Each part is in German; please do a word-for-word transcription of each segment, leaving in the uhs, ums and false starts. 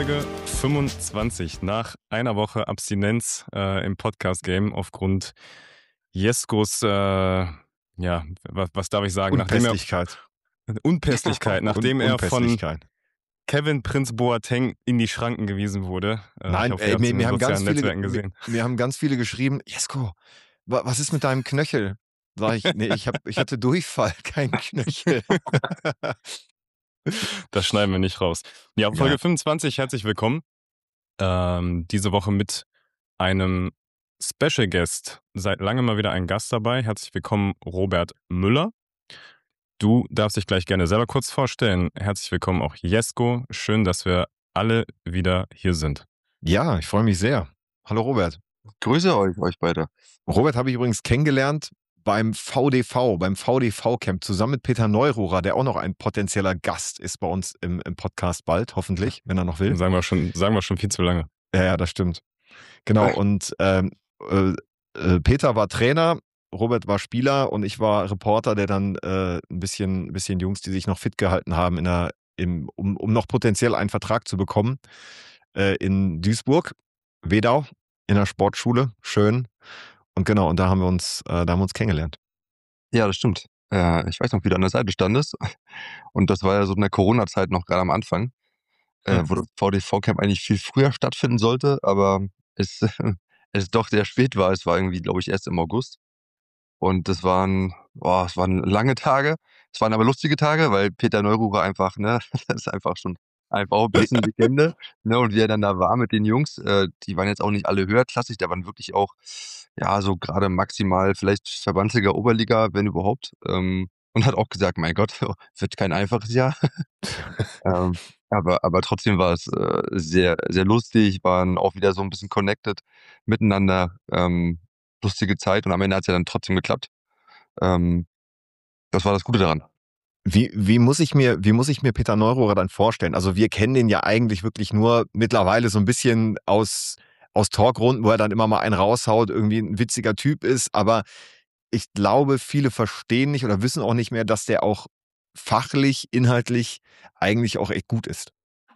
Folge fünfundzwanzig. Nach einer Woche Abstinenz äh, im Podcast-Game aufgrund Jeskos, äh, ja, was, was darf ich sagen? Unpässlichkeit. Nachdem er, Unpässlichkeit, nachdem Un- er von Unpässlichkeit. Kevin Prinz Boateng in die Schranken gewiesen wurde. Äh, Nein, ich hoffe, ey, ihr habt's mir, in mir, den haben ganz sozialen viele, Netzwerken mir, gesehen. mir haben ganz viele geschrieben, Jesko, wa- was ist mit deinem Knöchel? Sag ich, nee, ich, hab, ich hatte Durchfall, kein Knöchel. Das schneiden wir nicht raus. Ja, Folge Ja. fünfundzwanzig, herzlich willkommen. Ähm, diese Woche mit einem Special Guest. Seit langem mal wieder ein Gast dabei. Herzlich willkommen, Robert Müller. Du darfst dich gleich gerne selber kurz vorstellen. Herzlich willkommen auch Jesko. Schön, dass wir alle wieder hier sind. Ja, ich freue mich sehr. Hallo Robert. Grüße euch, euch beide. Robert habe ich übrigens kennengelernt beim V D V, beim V D V-Camp, zusammen mit Peter Neururer, der auch noch ein potenzieller Gast ist bei uns im, im Podcast bald, hoffentlich, wenn er noch will. Sagen wir schon, sagen wir schon viel zu lange. Ja, ja, das stimmt. Genau, und ähm, äh, äh, Peter war Trainer, Robert war Spieler und ich war Reporter, der dann äh, ein bisschen, ein bisschen Jungs, die sich noch fit gehalten haben, in der, im, um, um noch potenziell einen Vertrag zu bekommen, äh, in Duisburg, Wedau, in der Sportschule, schön. Und genau, und da haben wir uns, äh, da haben wir uns kennengelernt. Ja, das stimmt. Äh, ich weiß noch, wie du an der Seite standest. Und das war ja so in der Corona-Zeit noch gerade am Anfang, äh, Mhm. wo das V D V-Camp eigentlich viel früher stattfinden sollte, aber es, es doch sehr spät war. Es war irgendwie, glaube ich, erst im August. Und das waren, boah, es waren lange Tage. Es waren aber lustige Tage, weil Peter Neururer einfach, ne, das ist einfach schon einfach auch ein bisschen Legende, ne, und wie er dann da war mit den Jungs, äh, die waren jetzt auch nicht alle höherklassig, da waren wirklich auch, ja, so gerade maximal vielleicht Verbandsliga, Oberliga, wenn überhaupt, ähm, und hat auch gesagt, mein Gott, wird kein einfaches Jahr. ähm, aber, aber trotzdem war es äh, sehr, sehr lustig, waren auch wieder so ein bisschen connected miteinander, ähm, lustige Zeit und am Ende hat es ja dann trotzdem geklappt. Ähm, das war das Gute daran. Wie, wie, muss ich mir, wie muss ich mir Peter Neururer dann vorstellen? Also wir kennen den ja eigentlich wirklich nur mittlerweile so ein bisschen aus, aus Talkrunden, wo er dann immer mal einen raushaut, irgendwie ein witziger Typ ist. Aber ich glaube, viele verstehen nicht oder wissen auch nicht mehr, dass der auch fachlich, inhaltlich eigentlich auch echt gut ist.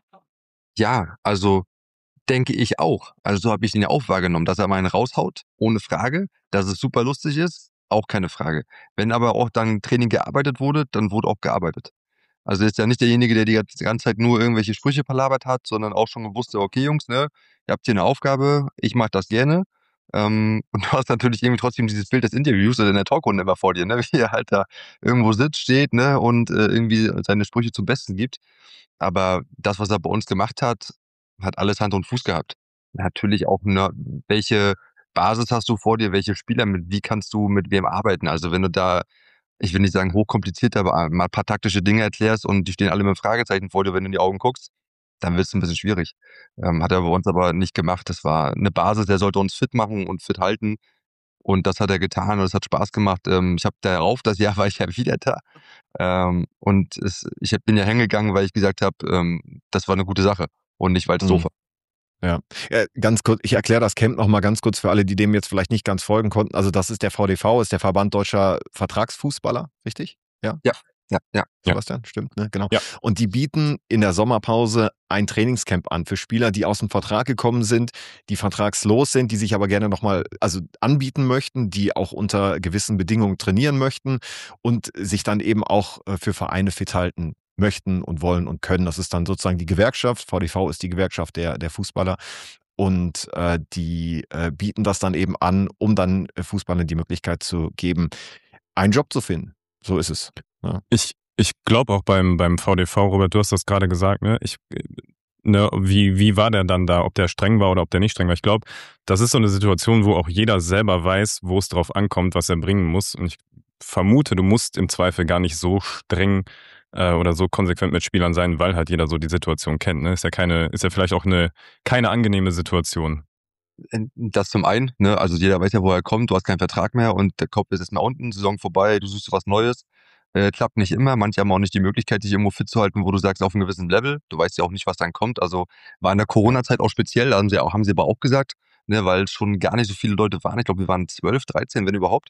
Ja, also denke ich auch. Also so habe ich ihn ja auch wahrgenommen, dass er mal einen raushaut, ohne Frage, dass es super lustig ist, auch keine Frage. Wenn aber auch dann Training gearbeitet wurde, dann wurde auch gearbeitet. Also er ist ja nicht derjenige, der die ganze Zeit nur irgendwelche Sprüche palabert hat, sondern auch schon gewusst, okay Jungs, ne, ihr habt hier eine Aufgabe, ich mache das gerne. Ähm, und du hast natürlich irgendwie trotzdem dieses Bild des Interviews oder in der Talkrunde immer vor dir, ne, wie er halt da irgendwo sitzt, steht, ne, und äh, irgendwie seine Sprüche zum Besten gibt. Aber das, was er bei uns gemacht hat, hat alles Hand und Fuß gehabt. Natürlich auch, ne, welche Basis hast du vor dir, welche Spieler, mit wie kannst du mit wem arbeiten? Also wenn du da, ich will nicht sagen hochkompliziert, aber mal ein paar taktische Dinge erklärst und die stehen alle mit einem Fragezeichen vor dir, wenn du in die Augen guckst, dann wird es ein bisschen schwierig. Ähm, hat er bei uns aber nicht gemacht. Das war eine Basis, der sollte uns fit machen und fit halten. Und das hat er getan und es hat Spaß gemacht. Ähm, ich habe darauf, das Jahr war ich ja wieder da. Ähm, und es, ich bin ja hingegangen, weil ich gesagt habe, ähm, das war eine gute Sache und nicht, weil es Mhm. doof war. Ja. ja, ganz kurz, ich erkläre das Camp nochmal ganz kurz für alle, die dem jetzt vielleicht nicht ganz folgen konnten. Also das ist der V D V, ist der Verband Deutscher Vertragsfußballer, richtig? Ja? Ja, ja, ja. Sebastian, stimmt, ne? Genau. Ja. Und die bieten in der Sommerpause ein Trainingscamp an für Spieler, die aus dem Vertrag gekommen sind, die vertragslos sind, die sich aber gerne nochmal also anbieten möchten, die auch unter gewissen Bedingungen trainieren möchten und sich dann eben auch äh, für Vereine fit halten möchten und wollen und können. Das ist dann sozusagen die Gewerkschaft. V D V ist die Gewerkschaft der, der Fußballer. Und äh, die äh, bieten das dann eben an, um dann äh, Fußballern die Möglichkeit zu geben, einen Job zu finden. So ist es. Ja. Ich, ich glaube auch beim, beim V D V, Robert, du hast das gerade gesagt, ne? Ich, ne, wie, wie war der dann da, ob der streng war oder ob der nicht streng war? Ich glaube, das ist so eine Situation, wo auch jeder selber weiß, wo es drauf ankommt, was er bringen muss. Und ich vermute, du musst im Zweifel gar nicht so streng äh, oder so konsequent mit Spielern sein, weil halt jeder so die Situation kennt. Ne? Ist ja keine, ist ja vielleicht auch eine keine angenehme Situation. Das zum einen, ne, also jeder weiß ja, wo er kommt, du hast keinen Vertrag mehr und der Kopf ist jetzt mal unten, Saison vorbei, du suchst was Neues. Äh, klappt nicht immer, manche haben auch nicht die Möglichkeit, sich irgendwo fit zu halten, wo du sagst, auf einem gewissen Level. Du weißt ja auch nicht, was dann kommt. Also war in der Corona-Zeit auch speziell, da haben sie, auch, haben sie aber auch gesagt, ne, weil schon gar nicht so viele Leute waren. Ich glaube, wir waren zwölf, dreizehn, wenn überhaupt.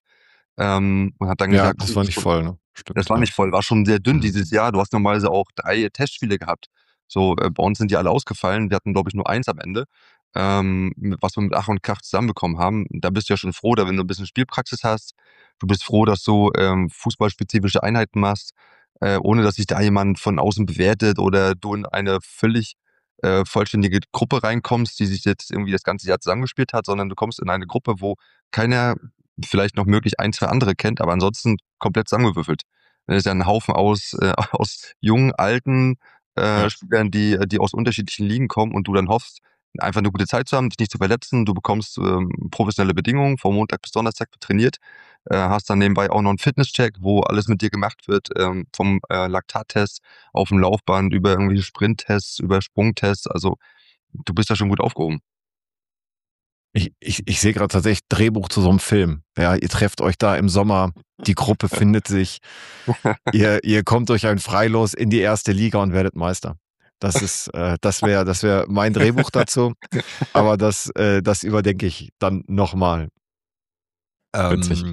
Ähm, und hat dann Ja, gesagt, das war nicht schon, voll, ne? Stimmt, das war ja. nicht voll, war schon sehr dünn Mhm. dieses Jahr. Du hast normalerweise auch drei Testspiele gehabt. So, äh, bei uns sind die alle ausgefallen. Wir hatten, glaube ich, nur eins am Ende, ähm, was wir mit Ach und Krach zusammenbekommen haben. Da bist du ja schon froh, da wenn du ein bisschen Spielpraxis hast. Du bist froh, dass du ähm, fußballspezifische Einheiten machst, äh, ohne dass sich da jemand von außen bewertet oder du in eine völlig äh, vollständige Gruppe reinkommst, die sich jetzt irgendwie das ganze Jahr zusammengespielt hat, sondern du kommst in eine Gruppe, wo keiner vielleicht noch möglich ein, zwei andere kennt, aber ansonsten komplett zusammengewürfelt. Das ist ja ein Haufen aus, äh, aus jungen, alten äh, Ja. Spielern, die, die aus unterschiedlichen Ligen kommen und du dann hoffst, einfach eine gute Zeit zu haben, dich nicht zu verletzen. Du bekommst ähm, professionelle Bedingungen, von Montag bis Donnerstag wird trainiert, äh, hast dann nebenbei auch noch einen Fitnesscheck, wo alles mit dir gemacht wird, ähm, vom äh, Laktattest auf dem Laufband über irgendwelche Sprinttests, über Sprungtests. Also du bist da schon gut aufgehoben. Ich, ich, ich sehe gerade tatsächlich Drehbuch zu so einem Film. Ja, ihr trefft euch da im Sommer, die Gruppe findet sich, ihr, ihr kommt durch ein Freilos in die erste Liga und werdet Meister. Das ist, äh, das wäre, das wäre mein Drehbuch dazu. Aber das, äh, das überdenke ich dann nochmal. Witzig.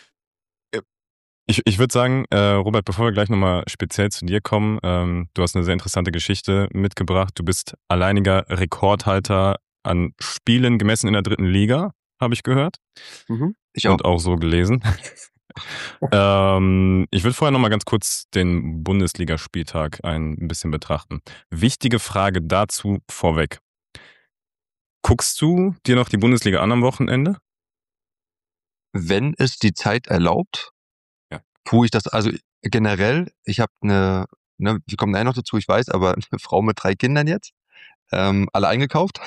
Ich, ich würde sagen, äh, Robert, bevor wir gleich nochmal speziell zu dir kommen, ähm, du hast eine sehr interessante Geschichte mitgebracht. Du bist alleiniger Rekordhalter an Spielen gemessen in der dritten Liga, habe ich gehört. Mhm, ich auch. Und auch so gelesen. ähm, ich würde vorher nochmal ganz kurz den Bundesligaspieltag ein bisschen betrachten. Wichtige Frage dazu vorweg. Guckst du dir noch die Bundesliga an am Wochenende? Wenn es die Zeit erlaubt, ja. tue ich das. Also generell, ich habe eine, ne, wir kommen da noch dazu, ich weiß, aber eine Frau mit drei Kindern jetzt, ähm, alle eingekauft.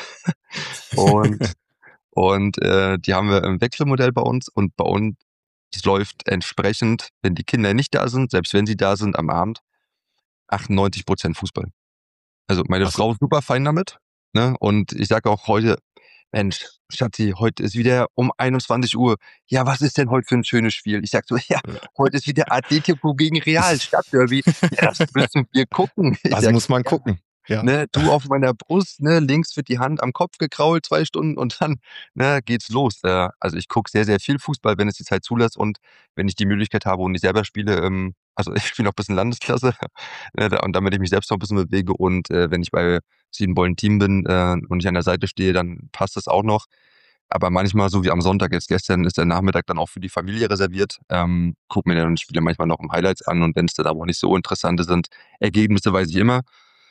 und und äh, die haben wir im Wechselmodell bei uns und bei uns es läuft entsprechend, wenn die Kinder nicht da sind, selbst wenn sie da sind am Abend, achtundneunzig Prozent Fußball. Also meine Ach so. Frau ist super fein damit, ne? Und ich sage auch heute, Mensch, Schatzi, heute ist wieder um einundzwanzig Uhr. Ja, was ist denn heute für ein schönes Spiel? Ich sag so, ja, heute ist wieder Atletico gegen Real, Stadtderby. Ja, das müssen wir gucken. Ich Also sag, muss man gucken. Ja. Ne, du auf meiner Brust, ne, links wird die Hand am Kopf gekrault, zwei Stunden und dann ne, geht's los. Äh, also ich gucke sehr, sehr viel Fußball, wenn es die Zeit zulässt und wenn ich die Möglichkeit habe und ich selber spiele, ähm, also ich spiele noch ein bisschen Landesklasse ne, da, und damit ich mich selbst noch ein bisschen bewege und äh, wenn ich bei Siebenbollen Team bin äh, und ich an der Seite stehe, dann passt das auch noch. Aber manchmal, so wie am Sonntag jetzt gestern, ist der Nachmittag dann auch für die Familie reserviert. Ähm, guck mir dann Spiele manchmal noch im Highlights an und wenn es dann aber nicht so interessante sind, Ergebnisse weiß ich immer.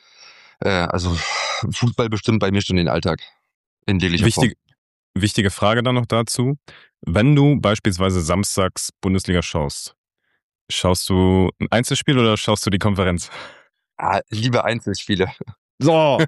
Also Fußball bestimmt bei mir schon den Alltag in jeglicher Wichtig, Form. Wichtige Frage dann noch dazu. Wenn du beispielsweise samstags Bundesliga schaust, schaust du ein Einzelspiel oder schaust du die Konferenz? Ah, liebe Einzelspiele. So,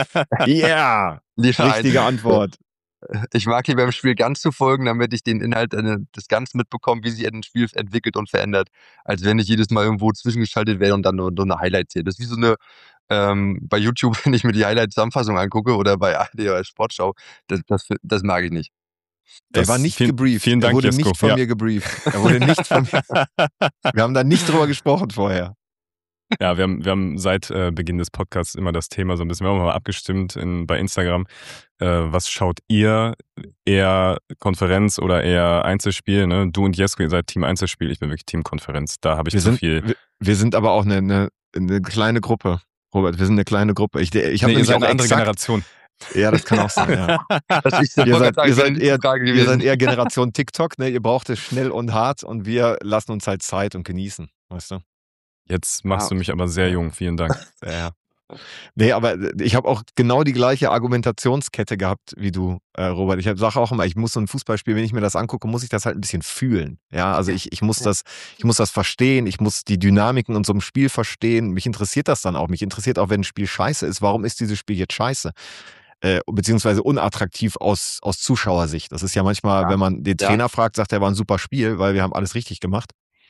yeah, Lieber richtige Antwort. Ich mag hier beim Spiel ganz zu folgen, damit ich den Inhalt äh, des Ganzen mitbekomme, wie sich ein Spiel entwickelt und verändert, als wenn ich jedes Mal irgendwo zwischengeschaltet wäre und dann nur, nur eine Highlight sehe. Das ist wie so eine, ähm, bei YouTube, wenn ich mir die Highlight-Zusammenfassung angucke oder bei A R D oder Sportschau, das, das, das mag ich nicht. Er war nicht vielen, gebrieft. Vielen Dank, er wurde Jesko. nicht von ja. mir gebrieft. Er wurde nicht von mir. Wir haben da nicht drüber gesprochen vorher. Ja, wir haben, wir haben seit äh, Beginn des Podcasts immer das Thema so ein bisschen, wir haben mal abgestimmt in, bei Instagram. Äh, was schaut ihr? Eher Konferenz oder eher Einzelspiel? Ne? Du und Jesko, ihr seid Team Einzelspiel, ich bin wirklich Team Konferenz. Da habe ich wir zu sind, viel. Wir, wir sind aber auch eine, eine, eine kleine Gruppe, Robert. Wir sind eine kleine Gruppe. Ich, ich habe nee, nämlich ihr seid auch eine andere exakt, Generation. Ja, das kann auch sein, ja. Das ist ihr, seid, sagen, ihr, seid eher, ihr seid gewesen. eher Generation TikTok, ne? Ihr braucht es schnell und hart und wir lassen uns halt Zeit und genießen, weißt du? Jetzt machst Ah, du mich aber sehr jung, vielen Dank. Ja. Nee, aber ich habe auch genau die gleiche Argumentationskette gehabt wie du, äh, Robert. Ich sage auch immer, ich muss so ein Fußballspiel, wenn ich mir das angucke, muss ich das halt ein bisschen fühlen. Ja, also ich, ich muss das, ich muss das verstehen, ich muss die Dynamiken in so einem Spiel verstehen. Mich interessiert das dann auch. Mich interessiert auch, wenn ein Spiel scheiße ist, warum ist dieses Spiel jetzt scheiße? Äh, beziehungsweise unattraktiv aus, aus Zuschauersicht. Das ist ja manchmal, Ja. wenn man den Trainer Ja. fragt, sagt er, war ein super Spiel, weil wir haben alles richtig gemacht.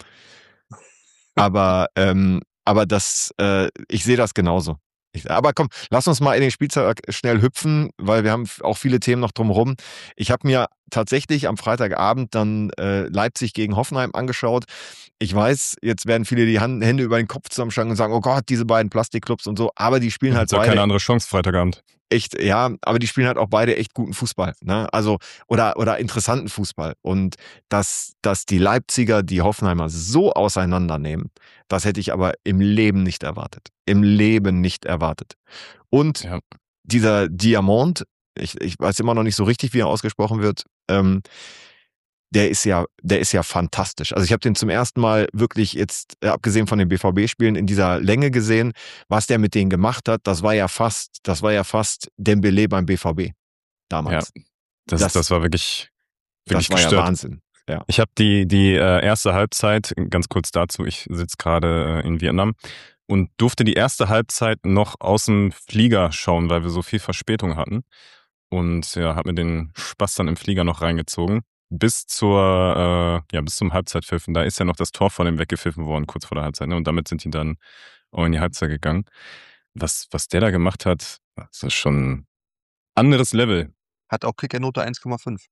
Aber, ähm, aber das, äh, ich sehe das genauso. Ich, aber komm, lass uns mal in den Spieltag schnell hüpfen, weil wir haben auch viele Themen noch drumherum. Ich habe mir tatsächlich am Freitagabend dann äh, Leipzig gegen Hoffenheim angeschaut. Ich weiß, jetzt werden viele die Hand, Hände über den Kopf zusammenschlagen und sagen, oh Gott, diese beiden Plastikclubs und so, aber die spielen halt Hat beide keine andere Chance Freitagabend. echt, ja, aber die spielen halt auch beide echt guten Fußball, ne? Also, oder, oder interessanten Fußball. Und dass, dass die Leipziger die Hoffenheimer so auseinandernehmen, das hätte ich aber im Leben nicht erwartet. Im Leben nicht erwartet. Und Ja. dieser Diamant, ich, ich weiß immer noch nicht so richtig, wie er ausgesprochen wird, ähm, der ist ja, der ist ja fantastisch. Also ich habe den zum ersten Mal wirklich jetzt, äh, abgesehen von den B V B-Spielen, in dieser Länge gesehen. Was der mit denen gemacht hat, das war ja fast, das war ja fast Dembélé beim B V B damals. Ja, das, Das- das war wirklich, wirklich das war ja gestört. Wahnsinn. Ja. Ich habe die, die äh, erste Halbzeit, ganz kurz dazu, ich sitze gerade äh, in Vietnam und durfte die erste Halbzeit noch aus dem Flieger schauen, weil wir so viel Verspätung hatten. Und ja, habe mir den Spaß dann im Flieger noch reingezogen. Bis zur, äh, ja, bis zum Halbzeitpfiff. Und da ist ja noch das Tor von dem weggepfiffen worden, kurz vor der Halbzeit. Ne? Und damit sind die dann auch in die Halbzeit gegangen. Was, was der da gemacht hat, das ist schon anderes Level. Hat auch Kickernote eins Komma fünf.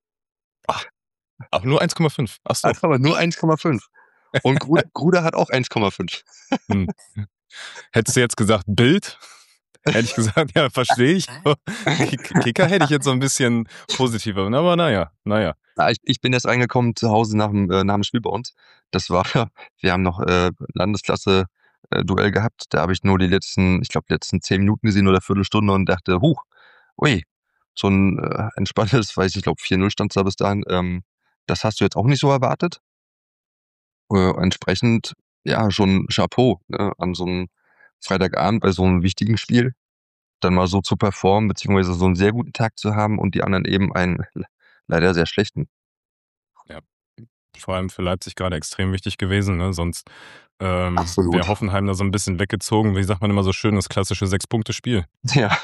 Auch nur eins Komma fünf. Ach so. Hat aber nur eins Komma fünf. Und Gruder, Gruder hat auch eins Komma fünf. Hm. Hättest du jetzt gesagt Bild? Hätte ich gesagt, ja, verstehe ich. Kicker hätte ich jetzt so ein bisschen positiver. Aber naja, naja. Ja, ich, ich bin erst reingekommen zu Hause nach dem, äh, nach dem Spiel bei uns. Das war, wir haben noch äh, Landesklasse-Duell gehabt. Da habe ich nur die letzten, ich glaube, letzten zehn Minuten gesehen oder Viertelstunde und dachte, huch, ui, so ein äh, entspanntes, weiß ich glaube, vier null stand da bis dahin. Ähm, das hast du jetzt auch nicht so erwartet. Äh, entsprechend, ja, schon Chapeau, ne, an so einem Freitagabend bei so einem wichtigen Spiel dann mal so zu performen, beziehungsweise so einen sehr guten Tag zu haben und die anderen eben einen leider sehr schlechten. Vor allem für Leipzig gerade extrem wichtig gewesen. Ne? Sonst ähm, Absolut. wäre Hoffenheim da so ein bisschen weggezogen. Wie sagt man immer so schön, das klassische Sechs-Punkte-Spiel. Ja.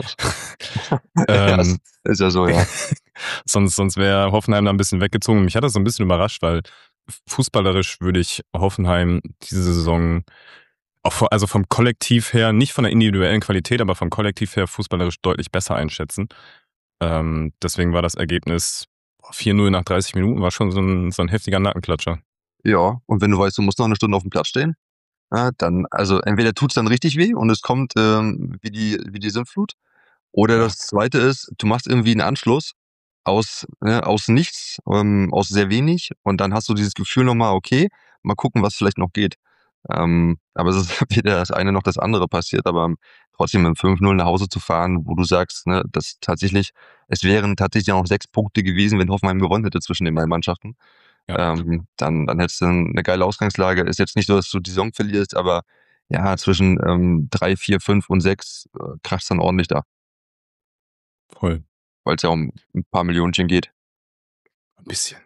Ähm, ja, ist, ist ja so, ja. sonst sonst wäre Hoffenheim da ein bisschen weggezogen. Mich hat das so ein bisschen überrascht, weil fußballerisch würde ich Hoffenheim diese Saison, auch vor, also vom Kollektiv her, nicht von der individuellen Qualität, aber vom Kollektiv her fußballerisch deutlich besser einschätzen. Ähm, deswegen war das Ergebnis vier null nach dreißig Minuten, war schon so ein, so ein heftiger Nackenklatscher. Ja, und wenn du weißt, du musst noch eine Stunde auf dem Platz stehen, ja, dann, also entweder tut's dann richtig weh und es kommt ähm, wie die wie die Sintflut, oder Ja. das Zweite ist, du machst irgendwie einen Anschluss aus ne, aus nichts, ähm, aus sehr wenig und dann hast du dieses Gefühl nochmal, okay, mal gucken, was vielleicht noch geht. Ähm, aber es ist weder das eine noch das andere passiert, aber trotzdem mit fünf null nach Hause zu fahren, wo du sagst, ne, dass tatsächlich, es wären tatsächlich auch noch sechs Punkte gewesen, wenn Hoffenheim gewonnen hätte zwischen den beiden Mannschaften. Ja. Ähm, dann, dann hättest du eine geile Ausgangslage. Ist jetzt nicht so, dass du die Saison verlierst, aber ja, zwischen ähm, drei, vier, fünf und sechs äh, kracht's dann ordentlich da, Voll. weil es ja um ein paar Millionchen geht. Ein bisschen.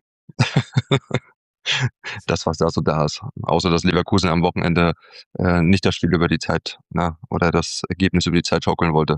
Das, was da so da ist. Außer, dass Leverkusen am Wochenende äh, nicht das Spiel über die Zeit, na, oder das Ergebnis über die Zeit schaukeln wollte.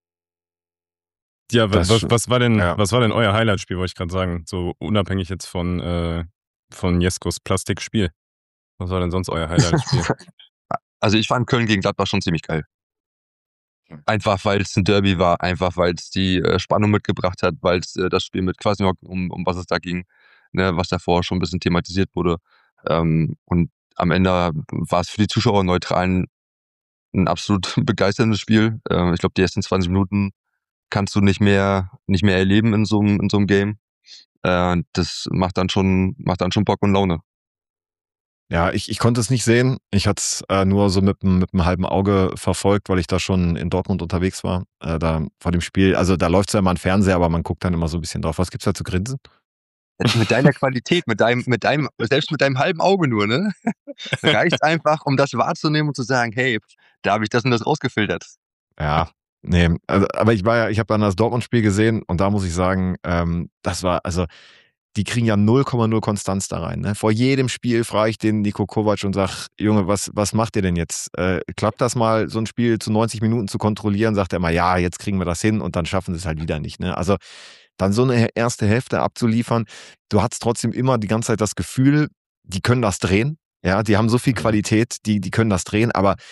Ja, Das- was, was war denn, ja. was war denn euer Highlight-Spiel, wollte ich gerade sagen? So unabhängig jetzt von, äh, von Jeskos Plastikspiel. Was war denn sonst euer Highlight-Spiel? Also ich fand Köln gegen Gladbach schon ziemlich geil. Einfach weil es ein Derby war, einfach weil es die äh, Spannung mitgebracht hat, weil es äh, das Spiel mit Kwasniok, um, um was es da ging, ne, was davor schon ein bisschen thematisiert wurde. Ähm, und am Ende war es für die Zuschauer Neutralen ein absolut begeisterndes Spiel. Ähm, ich glaube, die ersten zwanzig Minuten kannst du nicht mehr nicht mehr erleben in so einem in so einem Game. Äh, das macht dann schon macht dann schon Bock und Laune. Ja, ich, ich konnte es nicht sehen. Ich hatte es äh, nur so mit einem mit einem halben Auge verfolgt, weil ich da schon in Dortmund unterwegs war. Äh, da vor dem Spiel, also da läuft ja immer ein Fernseher, aber man guckt dann immer so ein bisschen drauf. Was gibt's da zu grinsen? Mit deiner Qualität, mit deinem, mit deinem, selbst mit deinem halben Auge nur, ne? Reicht einfach, um das wahrzunehmen und zu sagen, hey, da habe ich das und das rausgefiltert. Ja, nee, also, aber ich war ja, ich habe dann das Dortmund-Spiel gesehen und da muss ich sagen, ähm, das war, also die kriegen ja null Komma null Konstanz da rein. Ne? Vor jedem Spiel frage ich den Niko Kovac und sag, Junge, was, was macht ihr denn jetzt? Äh, klappt das mal, so ein Spiel zu neunzig Minuten zu kontrollieren? Sagt er mal, ja, jetzt kriegen wir das hin und dann schaffen sie es halt wieder nicht. Ne? Also dann so eine erste Hälfte abzuliefern, du hattest trotzdem immer die ganze Zeit das Gefühl, die können das drehen. Ja, die haben so viel Qualität, die, die können das drehen, aber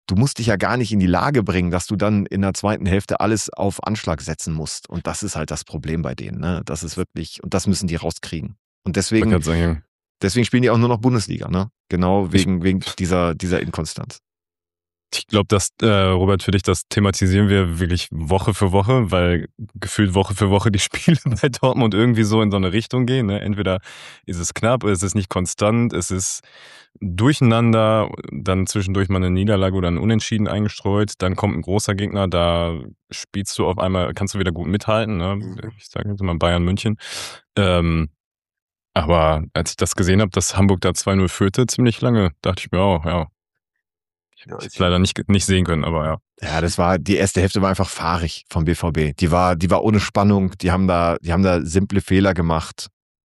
du musst dich ja gar nicht in die Lage bringen, dass du dann in der zweiten Hälfte alles auf Anschlag setzen musst. Und das ist halt das Problem bei denen. Ne? Das ist wirklich, und das müssen die rauskriegen. Und deswegen, sagen, deswegen spielen die auch nur noch Bundesliga, ne? Genau wegen, wegen dieser, dieser Inkonstanz. Ich glaube, dass, äh, Robert, für dich, das thematisieren wir wirklich Woche für Woche, weil gefühlt Woche für Woche die Spiele bei Dortmund irgendwie so in so eine Richtung gehen. Ne? Entweder ist es knapp, es ist nicht konstant, es ist durcheinander, dann zwischendurch mal eine Niederlage oder ein Unentschieden eingestreut, dann kommt ein großer Gegner, da spielst du auf einmal, kannst du wieder gut mithalten. Ne? Ich sage jetzt mal Bayern München. Ähm, aber als ich das gesehen habe, dass Hamburg da zwei null führte, ziemlich lange, dachte ich mir auch, ja, ich Ja, habe ich- es leider nicht, nicht sehen können, aber ja. Ja, das war, die erste Hälfte war einfach fahrig vom B V B. Die war, die war ohne Spannung, die haben da, die haben da simple Fehler gemacht.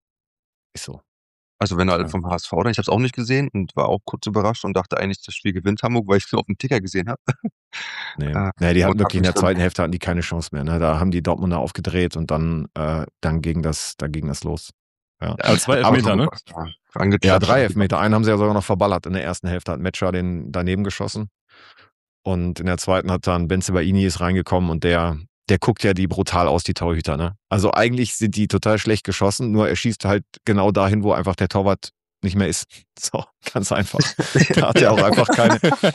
Ist so. Also wenn er Ja. vom H S V dann, ich habe es auch nicht gesehen und war auch kurz überrascht und dachte eigentlich, das Spiel gewinnt Hamburg, weil ich es nur auf dem Ticker gesehen habe. Nee. Äh, nee, die hatten und wirklich in hab der mich dann- zweiten Hälfte hatten die keine Chance mehr. Ne? Da haben die Dortmunder aufgedreht und dann, äh, dann ging das, da ging das los. Ja, Aber zwei Aber Elfmeter, ne? ja, angeklatscht. ja drei Elfmeter. Einen haben sie ja sogar noch verballert. In der ersten Hälfte hat Metscher den daneben geschossen. Und in der zweiten hat dann Bensebaini ist reingekommen und der, der guckt ja die brutal aus, die Torhüter. Ne? Also eigentlich sind die total schlecht geschossen, nur er schießt halt genau dahin, wo einfach der Torwart nicht mehr ist. So, ganz einfach. Da hat er auch einfach keine.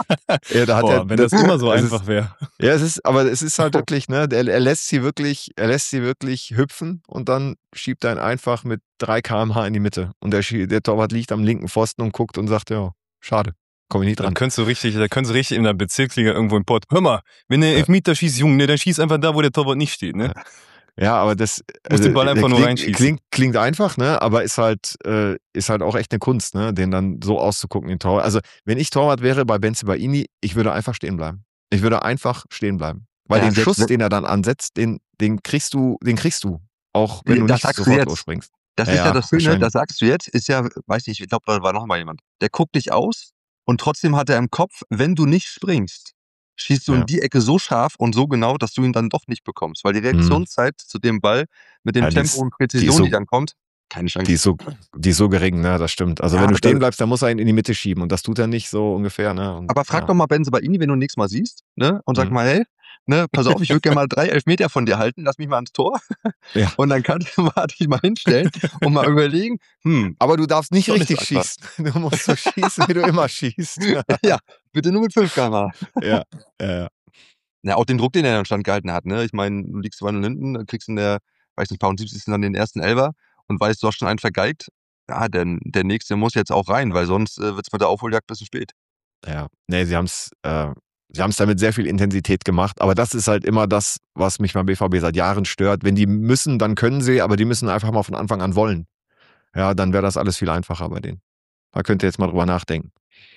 Ja, da hat Boah, er, wenn das immer so es ist- einfach wäre. Ja, es ist, aber es ist halt wirklich, ne, er, er lässt sie wirklich, er lässt sie wirklich hüpfen und dann schiebt er ihn einfach mit drei Kilometer pro Stunde in die Mitte. Und der, schie- der Torwart liegt am linken Pfosten und guckt und sagt, ja, schade, komme ich nicht Dann dran. könntest du richtig, da können sie richtig in der Bezirksliga irgendwo im Pott. Hör mal, wenn der Ja. Elfmeter schießt, Junge, ne, dann schieß einfach da, wo der Torwart nicht steht, ne? Ja, aber das Muss den Ball der einfach nur klingt, reinschießen. Klingt, klingt einfach, ne? Aber ist halt, äh, ist halt auch echt eine Kunst, ne? Den dann so auszugucken, den Torwart. Also, wenn ich Torwart wäre bei Bensebaini, ich würde einfach stehen bleiben. Ich würde einfach stehen bleiben. Weil Ja, den selbst Schuss, wenn- den er dann ansetzt, den, den kriegst du, den kriegst du. Auch wenn du Das nicht sagst du sofort jetzt. losspringst. Das Ja, ist ja ja, das Schöne, wahrscheinlich. das sagst du jetzt, ist ja, weiß nicht, ich glaube, da war noch mal jemand. Der guckt dich aus und trotzdem hat er im Kopf, wenn du nicht springst, schießt du Ja. in die Ecke so scharf und so genau, dass du ihn dann doch nicht bekommst. Weil die Reaktionszeit zu dem Ball mit dem Ja, die Tempo ist- und die ist Präzision, so- die dann kommt, keine Chance. Die ist so, die ist so gering, ne? Das stimmt. Also, Ja, wenn du aber stehen da- bleibst, dann muss er ihn in die Mitte schieben. Und das tut er nicht so ungefähr, ne? Und, Aber frag ja. doch mal Bensebaini, wenn du nächstes Mal siehst, ne? Und sag Mhm. mal, hey, ne, pass auf, ich würde gerne mal drei Elfmeter von dir halten, lass mich mal ans Tor. Ja. Und dann kannst du mal dich mal hinstellen und mal überlegen, hm, Aber du darfst nicht Doch nicht richtig so einfach. schießen. Du musst so schießen, wie du immer schießt. ja, bitte nur mit fünf Kilometer pro Stunde. Ja, ja, ja. Ja, auch den Druck, den er dann standgehalten hat, ne? Ich meine, du liegst zwei null hinten, dann kriegst in der, weiß nicht, paar siebzig dann den ersten Elfer und weißt, du hast schon einen vergeigt. Ja, denn der nächste muss jetzt auch rein, weil sonst äh, wird's mit der Aufholjagd bis zu spät. Ja, nee, sie haben es äh, sie haben's da mit sehr viel Intensität gemacht, aber das ist halt immer das, was mich beim B V B seit Jahren stört. Wenn die müssen, dann können sie, aber die müssen einfach mal von Anfang an wollen. Ja, dann wäre das alles viel einfacher bei denen. Da könnt ihr jetzt mal drüber nachdenken.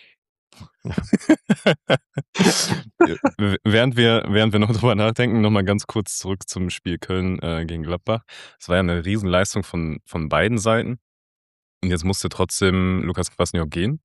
während wir, während wir noch drüber nachdenken, nochmal ganz kurz zurück zum Spiel Köln äh, gegen Gladbach. Es war ja eine Riesenleistung von, von beiden Seiten. Und jetzt musste trotzdem Lukas Kwasniok gehen.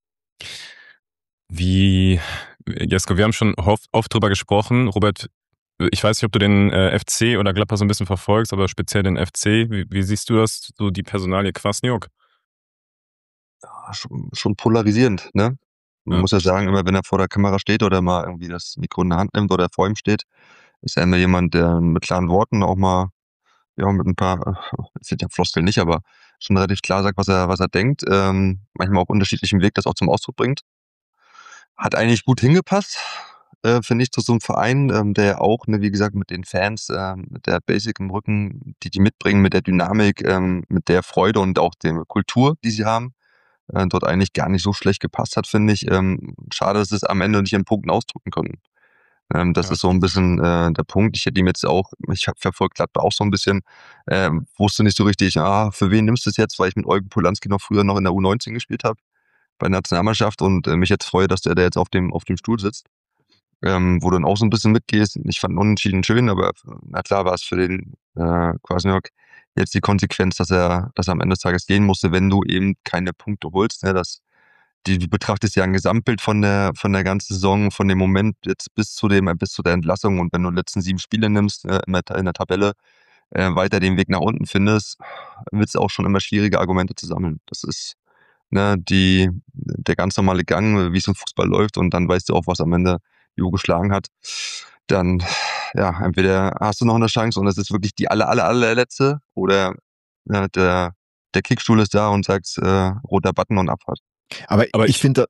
Wie, Jesko, wir haben schon oft, oft drüber gesprochen. Robert, ich weiß nicht, ob du den äh, F C oder Gladbach so ein bisschen verfolgst, aber speziell den F C. Wie, wie siehst du das, so die Personalie Kwasniok? Ja, schon, schon polarisierend, ne? Man Ja. muss ja sagen, immer wenn er vor der Kamera steht oder mal irgendwie das Mikro in der Hand nimmt oder vor ihm steht, ist er immer jemand, der mit klaren Worten auch mal, ja, mit ein paar, es sind ja Floskeln nicht, aber schon relativ klar sagt, was er, was er denkt, ähm, manchmal auf unterschiedlichem Weg das auch zum Ausdruck bringt. Hat eigentlich gut hingepasst, äh, finde ich, zu so einem Verein, ähm, der auch, ne, wie gesagt, mit den Fans, ähm, mit der Basic im Rücken, die die mitbringen, mit der Dynamik, ähm, mit der Freude und auch der Kultur, die sie haben, äh, dort eigentlich gar nicht so schlecht gepasst hat, finde ich. Ähm, schade, dass sie es am Ende nicht in Punkten ausdrücken konnten. Ähm, das Ja. ist so ein bisschen äh, der Punkt. Ich hätte ihm jetzt auch, ich habe verfolgt Gladbach auch so ein bisschen, äh, wusste nicht so richtig, ah, für wen nimmst du es jetzt, weil ich mit Eugen Polanski noch früher noch in der U neunzehn gespielt habe bei der Nationalmannschaft und äh, mich jetzt freue, dass der da jetzt auf dem auf dem Stuhl sitzt, ähm, wo du dann auch so ein bisschen mitgehst. Ich fand Unentschieden schön, aber na klar war es für den äh, Kwasniok jetzt die Konsequenz, dass er, dass er am Ende des Tages gehen musste, wenn du eben keine Punkte holst. Ne? Das, die, du betrachtest ja ein Gesamtbild von der von der ganzen Saison, von dem Moment jetzt bis zu dem bis zu der Entlassung und wenn du die letzten sieben Spiele nimmst äh, in, der, in der Tabelle, äh, weiter den Weg nach unten findest, wird es auch schon immer schwierige Argumente zu sammeln. Das ist ne, die, der ganz normale Gang, wie es im Fußball läuft und dann weißt du auch, was am Ende die Uhr geschlagen hat, dann, ja, entweder hast du noch eine Chance und es ist wirklich die aller, aller, allerletzte oder ja, der, der Kickstuhl ist da und sagt, äh, roter Button und Abfahrt. Aber, Aber ich ich- finde,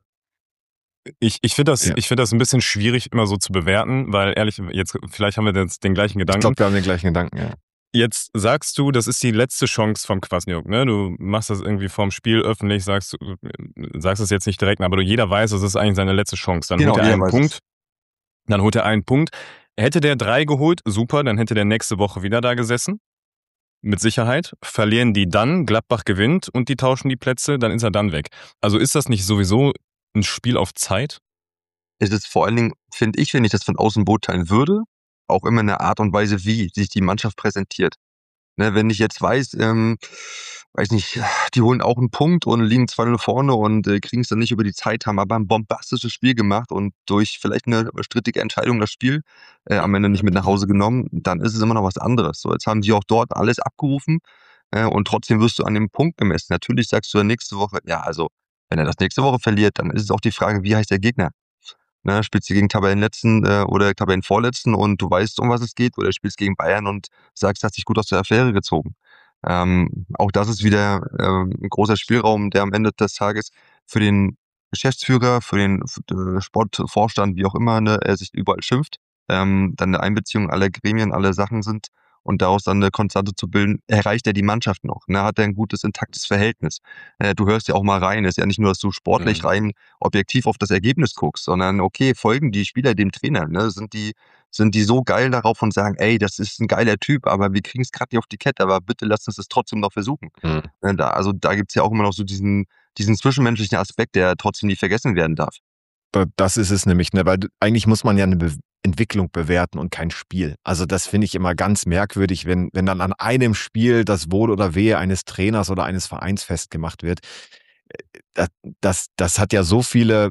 Ich, ich finde das, Ja. ich finde das ein bisschen schwierig, immer so zu bewerten, weil ehrlich, jetzt, vielleicht haben wir jetzt den gleichen ich Gedanken. glaube, wir haben den gleichen Gedanken, ja. Jetzt sagst du, das ist die letzte Chance vom Kwasniok, ne? Du machst das irgendwie vorm Spiel öffentlich, sagst, du- sagst es jetzt nicht direkt, aber jeder weiß, das ist eigentlich seine letzte Chance. Dann Genau, holt er jeder einen weiß Punkt. es. Dann holt er einen Punkt. Hätte der drei geholt, super, dann hätte der nächste Woche wieder da gesessen. Mit Sicherheit. Verlieren die dann, Gladbach gewinnt und die tauschen die Plätze, dann ist er dann weg. Also ist das nicht sowieso ein Spiel auf Zeit? Es ist vor allen Dingen, finde ich, wenn ich das von außen beurteilen würde, auch immer eine Art und Weise, wie sich die Mannschaft präsentiert. Ne, wenn ich jetzt weiß, ähm, weiß nicht, die holen auch einen Punkt und liegen zwei null vorne und äh, kriegen es dann nicht über die Zeit, haben aber ein bombastisches Spiel gemacht und durch vielleicht eine strittige Entscheidung das Spiel äh, am Ende nicht mit nach Hause genommen, dann ist es immer noch was anderes. So, jetzt haben die auch dort alles abgerufen äh, und trotzdem wirst du an dem Punkt gemessen. Natürlich sagst du ja nächste Woche, ja, also wenn er das nächste Woche verliert, dann ist es auch die Frage, wie heißt der Gegner? Ne, spielst du gegen Tabellenletzten äh, oder Tabellenvorletzten und du weißt, um was es geht, oder spielst gegen Bayern und sagst, hast dich gut aus der Affäre gezogen. Ähm, auch das ist wieder ähm, ein großer Spielraum, der am Ende des Tages für den Geschäftsführer, für den äh, Sportvorstand, wie auch immer, ne, er sich überall schimpft, ähm, dann eine Einbeziehung aller Gremien, alle Sachen sind und daraus dann eine Konstante zu bilden, erreicht er die Mannschaft noch, ne, hat er ein gutes, intaktes Verhältnis. Äh, du hörst ja auch mal rein, ist ja nicht nur, dass du sportlich Mhm. rein objektiv auf das Ergebnis guckst, sondern okay, folgen die Spieler dem Trainer, ne? Sind die, sind die so geil darauf und sagen, ey, das ist ein geiler Typ, aber wir kriegen es gerade nicht auf die Kette, aber bitte lass uns das trotzdem noch versuchen. Mhm. Ne, Da, also da gibt's ja auch immer noch so diesen, diesen zwischenmenschlichen Aspekt, der trotzdem nie vergessen werden darf. Da- Das ist es nämlich, ne? Weil du, eigentlich muss man ja eine Be Entwicklung bewerten und kein Spiel. Also das finde ich immer ganz merkwürdig, wenn, wenn dann an einem Spiel das Wohl oder Wehe eines Trainers oder eines Vereins festgemacht wird. Äh, Das, das, das hat ja so viele,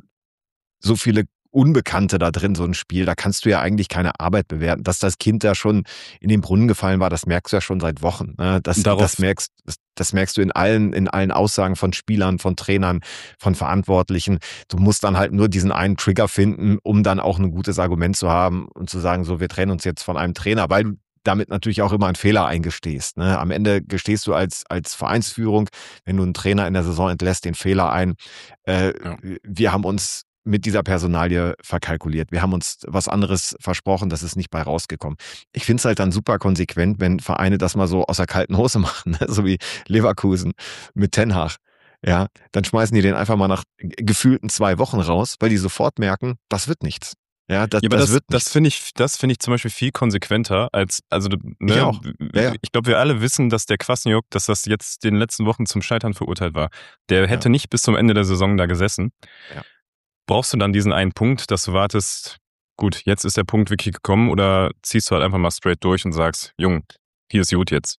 so viele Unbekannte da drin, so ein Spiel. Da kannst du ja eigentlich keine Arbeit bewerten. Dass das Kind da schon in den Brunnen gefallen war, das merkst du ja schon seit Wochen. Ne? Das, Darauf- das, merkst, das, das merkst du in allen, in allen Aussagen von Spielern, von Trainern, von Verantwortlichen. Du musst dann halt nur diesen einen Trigger finden, um dann auch ein gutes Argument zu haben und zu sagen, so, wir trennen uns jetzt von einem Trainer, weil du damit natürlich auch immer einen Fehler eingestehst. Ne? Am Ende gestehst du als, als Vereinsführung, wenn du einen Trainer in der Saison entlässt, den Fehler ein. Äh, Ja. Wir haben uns mit dieser Personalie verkalkuliert. Wir haben uns was anderes versprochen, das ist nicht bei rausgekommen. Ich finde es halt dann super konsequent, wenn Vereine das mal so aus der kalten Hose machen, ne? So wie Leverkusen mit Ten Hag. Ja, dann schmeißen die den einfach mal nach gefühlten zwei Wochen raus, weil die sofort merken, das wird nichts. Ja, das, Ja, aber das, das, wird das nichts. finde ich, das finde ich zum Beispiel viel konsequenter als, also, ne, Ich auch. Ja, ja. ich glaube, wir alle wissen, dass der Kwasniok, dass das jetzt den letzten Wochen zum Scheitern verurteilt war. Der hätte nicht bis zum Ende der Saison da gesessen. Ja. Brauchst du dann diesen einen Punkt, dass du wartest, gut, jetzt ist der Punkt wirklich gekommen, oder ziehst du halt einfach mal straight durch und sagst, Jung, hier ist gut jetzt.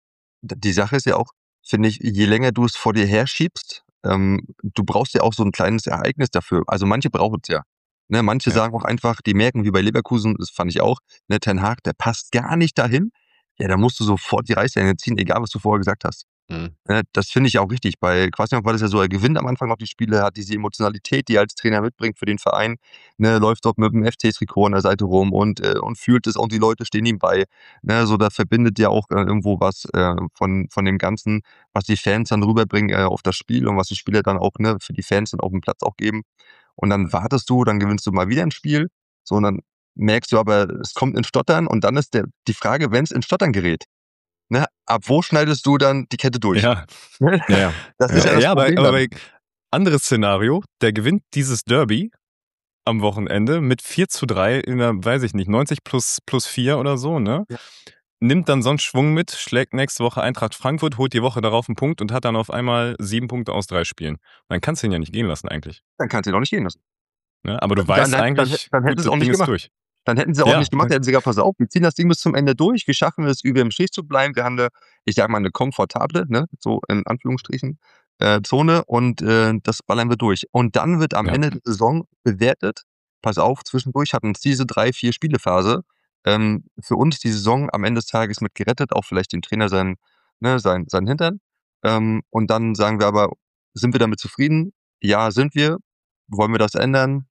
Die Sache ist ja auch, finde ich, je länger du es vor dir herschiebst, ähm, du brauchst ja auch so ein kleines Ereignis dafür. Also manche brauchen es ja. Ne, manche Ja. sagen auch einfach, die merken, wie bei Leverkusen, das fand ich auch, ne, Ten Hag, der passt gar nicht dahin. Ja, da musst du sofort die Reißleine ziehen, egal was du vorher gesagt hast. Mhm. Ne, das finde ich auch richtig. Bei Kwasniok war das ja so, er gewinnt am Anfang noch die Spiele, hat diese Emotionalität, die er als Trainer mitbringt für den Verein, ne, läuft dort mit dem F T-Trikot an der Seite rum und, äh, und fühlt es und die Leute stehen ihm bei. Ne, so, da verbindet ja auch äh, irgendwo was äh, von, von dem Ganzen, was die Fans dann rüberbringen äh, auf das Spiel und was die Spieler dann auch ne, für die Fans dann auf dem Platz auch geben. Und dann wartest du, dann gewinnst du mal wieder ein Spiel, so, und dann merkst du aber, es kommt in Stottern und dann ist der, die Frage, wenn es in Stottern gerät, ne, ab wo schneidest du dann die Kette durch? Ja, Ja, ja. Das Ja. ist ja ja, das ja aber, Problem aber dann. bei anderes Szenario, der gewinnt dieses Derby am Wochenende mit vier zu drei in der, weiß ich nicht, neunzig plus, plus vier oder so, ne? Ja. Nimmt dann sonst Schwung mit, schlägt nächste Woche Eintracht Frankfurt, holt die Woche darauf einen Punkt und hat dann auf einmal sieben Punkte aus drei Spielen. Dann kannst du ihn ja nicht gehen lassen eigentlich. Dann kannst du ihn auch nicht gehen lassen. Ne? Aber du Dann- weißt dann- dann- eigentlich, dann hätten gut, sie das auch nicht Ding ist gemacht. durch. Dann hätten sie auch Ja. nicht gemacht, hätten sie gesagt, pass auf, wir ziehen das Ding bis zum Ende durch, wir schaffen es, über dem Strich zu bleiben, wir haben eine, ich sag mal, eine komfortable, ne, so in Anführungsstrichen, äh, Zone und äh, das ballern wir durch. Und dann wird am Ja. Ende der Saison bewertet, pass auf, zwischendurch hatten uns diese drei, vier Spielephase ähm, für uns die Saison am Ende des Tages mit gerettet, auch vielleicht dem Trainer sein, ne, sein, sein Hintern. Ähm, und dann sagen wir aber, sind wir damit zufrieden? Ja, sind wir. Wollen wir das ändern?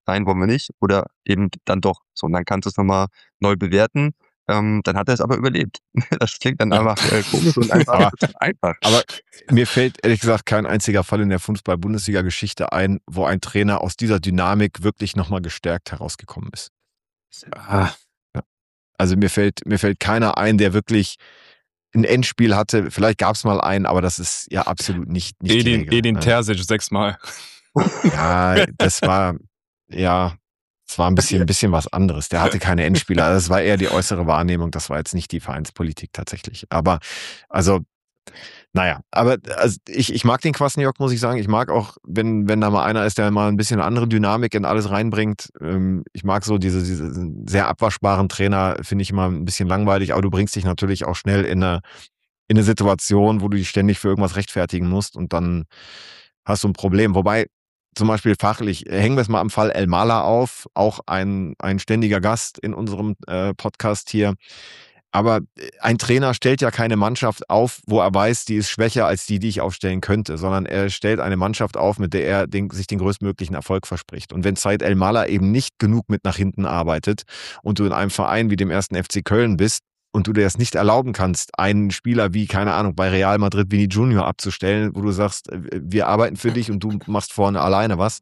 nein, wollen wir nicht, oder eben dann doch. So, und dann kannst du es nochmal neu bewerten. Ähm, dann hat er es aber überlebt. Das klingt dann Ja. einfach äh, komisch und einfach. Aber- einfach. Aber mir fällt ehrlich gesagt kein einziger Fall in der Fußball-Bundesliga-Geschichte ein, wo ein Trainer aus dieser Dynamik wirklich nochmal gestärkt herausgekommen ist. Ah, Also mir fällt, mir fällt keiner ein, der wirklich ein Endspiel hatte. Vielleicht gab es mal einen, aber das ist ja absolut nicht, nicht die Edin, Regel. Edin ne? Terzic sechsmal. Ja, das war, ja, das war ein bisschen, ein bisschen was anderes. Der hatte keine Endspiele. Also das war eher die äußere Wahrnehmung. Das war jetzt nicht die Vereinspolitik tatsächlich. Aber, also, naja, aber also ich, ich mag den Kwasniok, muss ich sagen. Ich mag auch, wenn, wenn da mal einer ist, der mal ein bisschen andere Dynamik in alles reinbringt. Ähm, Ich mag so diese, diese sehr abwaschbaren Trainer, finde ich immer ein bisschen langweilig. Aber du bringst dich natürlich auch schnell in eine, in eine Situation, wo du dich ständig für irgendwas rechtfertigen musst und dann hast du ein Problem. Wobei, zum Beispiel fachlich, hängen wir es mal am Fall El Mala auf, auch ein, ein ständiger Gast in unserem äh, Podcast hier. Aber ein Trainer stellt ja keine Mannschaft auf, wo er weiß, die ist schwächer als die, die ich aufstellen könnte, sondern er stellt eine Mannschaft auf, mit der er den, sich den größtmöglichen Erfolg verspricht. Und wenn Said El Mala eben nicht genug mit nach hinten arbeitet und du in einem Verein wie dem ersten F C Köln bist, und du dir das nicht erlauben kannst, einen Spieler wie, keine Ahnung, bei Real Madrid Vini Junior abzustellen, wo du sagst, wir arbeiten für dich und du machst vorne alleine was,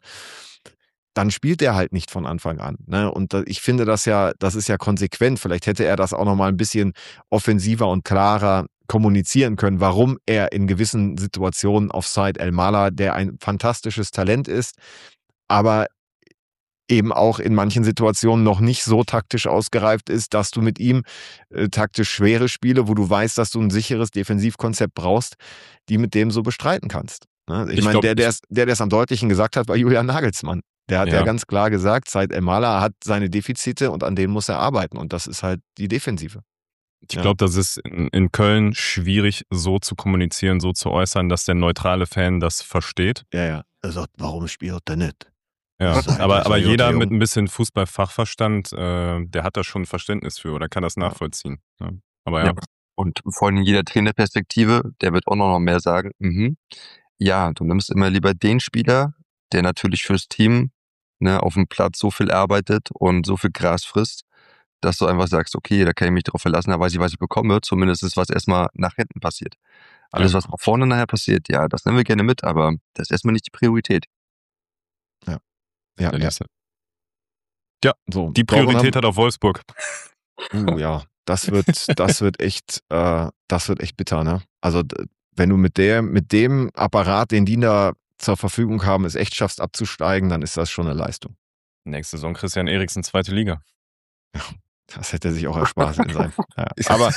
dann spielt er halt nicht von Anfang an. Ne? Und ich finde das ja, das ist ja konsequent. Vielleicht hätte er das auch nochmal ein bisschen offensiver und klarer kommunizieren können, warum er in gewissen Situationen auf Said El Mala, der ein fantastisches Talent ist, aber eben auch in manchen Situationen noch nicht so taktisch ausgereift ist, dass du mit ihm äh, taktisch schwere Spiele, wo du weißt, dass du ein sicheres Defensivkonzept brauchst, die mit dem so bestreiten kannst. Ne? Ich, Ich meine, glaub, der, der ich- es der, der es am deutlichen gesagt hat, war Julian Nagelsmann. Der hat ja, Ja. ganz klar gesagt, Said El Mala hat seine Defizite und an denen muss er arbeiten. Und das ist halt die Defensive. Ich Ja. glaube, das ist in, in Köln schwierig, so zu kommunizieren, so zu äußern, dass der neutrale Fan das versteht. Ja, ja. Er sagt, warum spielt er nicht? Ja, Sei- aber, sei aber jeder Jung. mit ein bisschen Fußballfachverstand, äh, der hat da schon Verständnis für oder kann das Ja. nachvollziehen. Ja. Aber ja, Ja. Und vor allem in jeder Trainerperspektive, der wird auch noch mehr sagen, mhm, ja, du nimmst immer lieber den Spieler, der natürlich fürs Team ne, auf dem Platz so viel arbeitet und so viel Gras frisst, dass du einfach sagst, okay, da kann ich mich drauf verlassen, da weiß ich, was ich bekomme, zumindest ist, was erstmal nach hinten passiert. Alles, Ja. was nach vorne nachher passiert, ja, das nehmen wir gerne mit, aber das ist erstmal nicht die Priorität. Ja, der ja. nächste. Ja, So, die Dortmund Priorität hat auf Wolfsburg. Uh, ja, das wird, das wird echt, äh, das wird echt bitter, ne? Also d- wenn du mit der, mit dem Apparat, den die da zur Verfügung haben, es echt schaffst abzusteigen, dann ist das schon eine Leistung. Nächste Saison Christian Eriksen, zweite Liga. Das hätte er sich auch erspart in seinem. Ja. Aber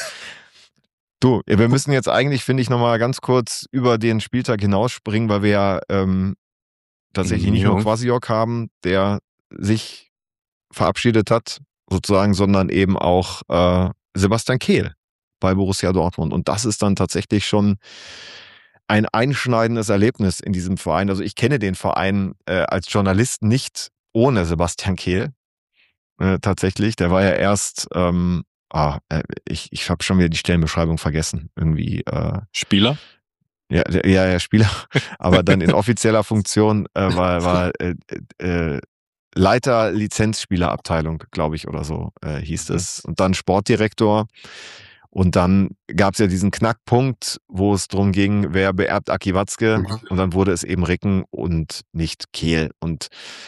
du, wir müssen jetzt eigentlich, finde ich, nochmal ganz kurz über den Spieltag hinausspringen, weil wir ja ähm, tatsächlich nicht nur Jo. Kwasniok haben, der sich verabschiedet hat, sozusagen, sondern eben auch äh, Sebastian Kehl bei Borussia Dortmund. Und das ist dann tatsächlich schon ein einschneidendes Erlebnis in diesem Verein. Also ich kenne den Verein äh, als Journalist nicht ohne Sebastian Kehl. Äh, tatsächlich, der war ja erst, ähm, ah, äh, ich, ich habe schon wieder die Stellenbeschreibung vergessen. Irgendwie, äh, Spieler? ja, der- ja, ja, Spieler, aber dann in offizieller Funktion äh, war, war äh, äh, Leiter Lizenzspielerabteilung, glaube ich, oder so äh, hieß es. Und dann Sportdirektor. Und dann gab es ja diesen Knackpunkt, wo es darum ging, wer beerbt Aki Watzke. Mhm. Und dann wurde es eben Ricken und nicht Kehl. Und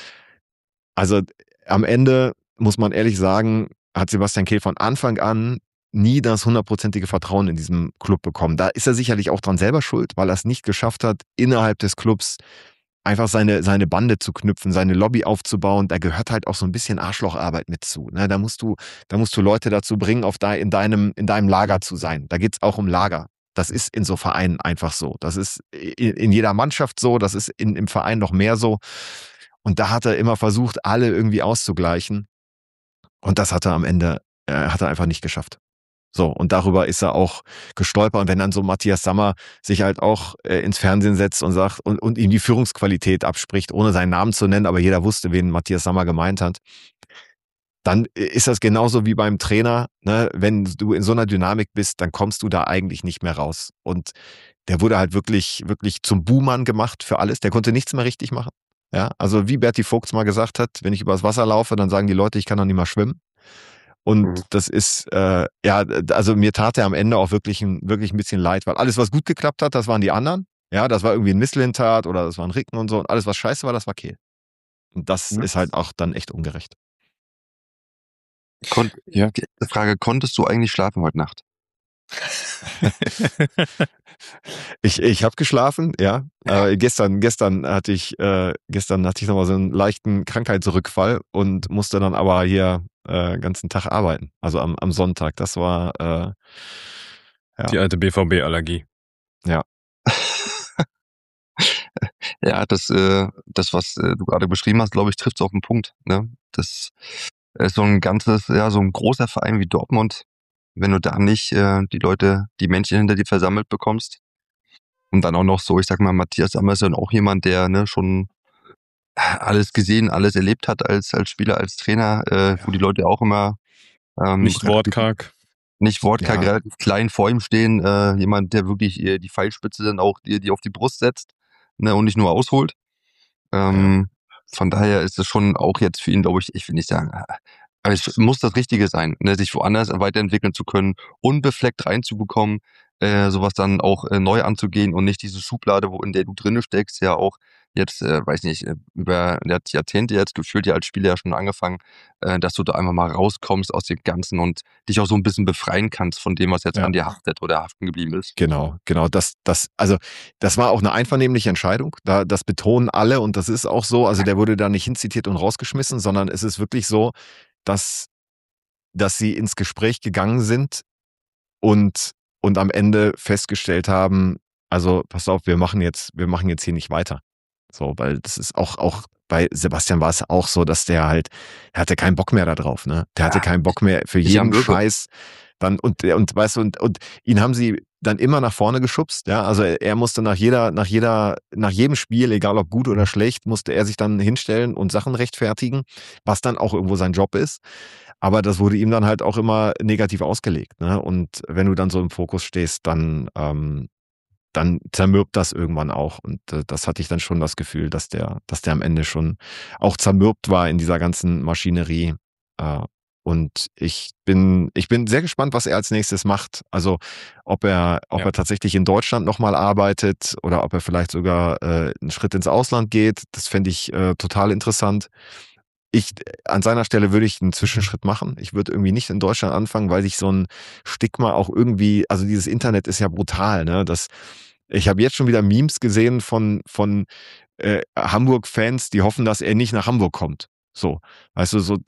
also am Ende muss man ehrlich sagen, hat Sebastian Kehl von Anfang an nie das hundertprozentige Vertrauen in diesem Club bekommen. Da ist er sicherlich auch dran selber schuld, weil er es nicht geschafft hat, innerhalb des Clubs einfach seine, seine Bande zu knüpfen, seine Lobby aufzubauen. Da gehört halt auch so ein bisschen Arschlocharbeit mit zu. Ne? Da musst du, da musst du Leute dazu bringen, auf da, in deinem, in deinem Lager zu sein. Da geht's auch um Lager. Das ist in so Vereinen einfach so. Das ist in, in jeder Mannschaft so. Das ist in, im Verein noch mehr so. Und da hat er immer versucht, alle irgendwie auszugleichen. Und das hat er am Ende, äh, hat er einfach nicht geschafft. So, und darüber ist er auch gestolpert. Und wenn dann so Matthias Sammer sich halt auch äh, ins Fernsehen setzt und sagt und, und ihm die Führungsqualität abspricht, ohne seinen Namen zu nennen, aber jeder wusste, wen Matthias Sammer gemeint hat, dann ist das genauso wie beim Trainer. Ne? Wenn du in so einer Dynamik bist, dann kommst du da eigentlich nicht mehr raus. Und der wurde halt wirklich, wirklich zum Buhmann gemacht für alles. Der konnte nichts mehr richtig machen. Ja, also wie Berti Vogts mal gesagt hat, wenn ich übers Wasser laufe, dann sagen die Leute, ich kann doch nicht mal schwimmen. Und Mhm. das ist, äh, ja, also mir tat er am Ende auch wirklich ein, wirklich ein bisschen leid, weil alles, was gut geklappt hat, das waren die anderen. Ja, das war irgendwie ein Misslintat oder das war ein Ricken und so. Und alles, was scheiße war, das war Kehl. Und das Mhm. ist halt auch dann echt ungerecht. Kon Ja. Die erste Frage, konntest du eigentlich schlafen heute Nacht? ich ich habe geschlafen, ja. Äh, gestern gestern hatte ich äh, gestern hatte ich nochmal so einen leichten Krankheitsrückfall und musste dann aber hier äh, ganzen Tag arbeiten. Also am, am Sonntag. Das war äh, ja. Die alte B V B-Allergie. Ja. Ja, das, äh, das, was äh, du gerade beschrieben hast, glaube ich, trifft es auf den Punkt. Ne? Das ist so ein ganzes, ja, so ein großer Verein wie Dortmund. Wenn du da nicht äh, die Leute, die Menschen hinter dir versammelt bekommst. Und dann auch noch so, ich sag mal, Matthias Sammer ist dann auch jemand, der ne, schon alles gesehen, alles erlebt hat als, als Spieler, als Trainer, äh, ja. Wo die Leute auch immer ähm, nicht wortkarg. Nicht wortkarg, Ja. relativ klein vor ihm stehen. Äh, jemand, der wirklich äh, die Pfeilspitze dann auch die, die auf die Brust setzt, ne, und nicht nur ausholt. Ähm, ja. Von daher ist es schon auch jetzt für ihn, glaube ich, ich will nicht sagen, aber es muss das Richtige sein, ne, sich woanders weiterentwickeln zu können, unbefleckt reinzubekommen, äh, sowas dann auch äh, neu anzugehen und nicht diese Schublade, wo in der du drinne steckst, ja auch jetzt, äh, weiß nicht, über Jahrzehnte jetzt gefühlt ja als Spieler ja schon angefangen, äh, dass du da einfach mal rauskommst aus dem Ganzen und dich auch so ein bisschen befreien kannst von dem, was jetzt Ja. an dir haftet oder haften geblieben ist. Genau, genau. Das, das, also das war auch eine einvernehmliche Entscheidung. Da, das betonen alle und das ist auch so. Also der wurde da nicht hinzitiert und rausgeschmissen, sondern es ist wirklich so, dass, dass sie ins Gespräch gegangen sind und, und am Ende festgestellt haben, also pass auf, wir machen jetzt, wir machen jetzt hier nicht weiter. So, weil das ist auch, auch bei Sebastian war es auch so, dass der halt, er hatte keinen Bock mehr da drauf, ne? Der hatte Ja. keinen Bock mehr für Ich jeden am Bürger. Scheiß. Dann, und, und, weißt du, und, und ihn haben sie dann immer nach vorne geschubst, ja. Also er, er musste nach jeder, nach jeder, nach jedem Spiel, egal ob gut oder schlecht, musste er sich dann hinstellen und Sachen rechtfertigen, was dann auch irgendwo sein Job ist. Aber das wurde ihm dann halt auch immer negativ ausgelegt, ne? Und wenn du dann so im Fokus stehst, dann, ähm, dann zermürbt das irgendwann auch. Und äh, das hatte ich dann schon das Gefühl, dass der, dass der am Ende schon auch zermürbt war in dieser ganzen Maschinerie. Äh, und ich bin, ich bin sehr gespannt, was er als nächstes macht. Also ob er, ob Ja. er tatsächlich in Deutschland nochmal arbeitet oder ob er vielleicht sogar äh, einen Schritt ins Ausland geht. Das fände ich äh, total interessant. Ich, an seiner Stelle würde ich einen Zwischenschritt machen. Ich würde irgendwie nicht in Deutschland anfangen, weil sich so ein Stigma auch irgendwie, also dieses Internet ist ja brutal, ne? Das, ich habe jetzt schon wieder Memes gesehen von, von äh, Hamburg-Fans, die hoffen, dass er nicht nach Hamburg kommt. So, weißt du, so,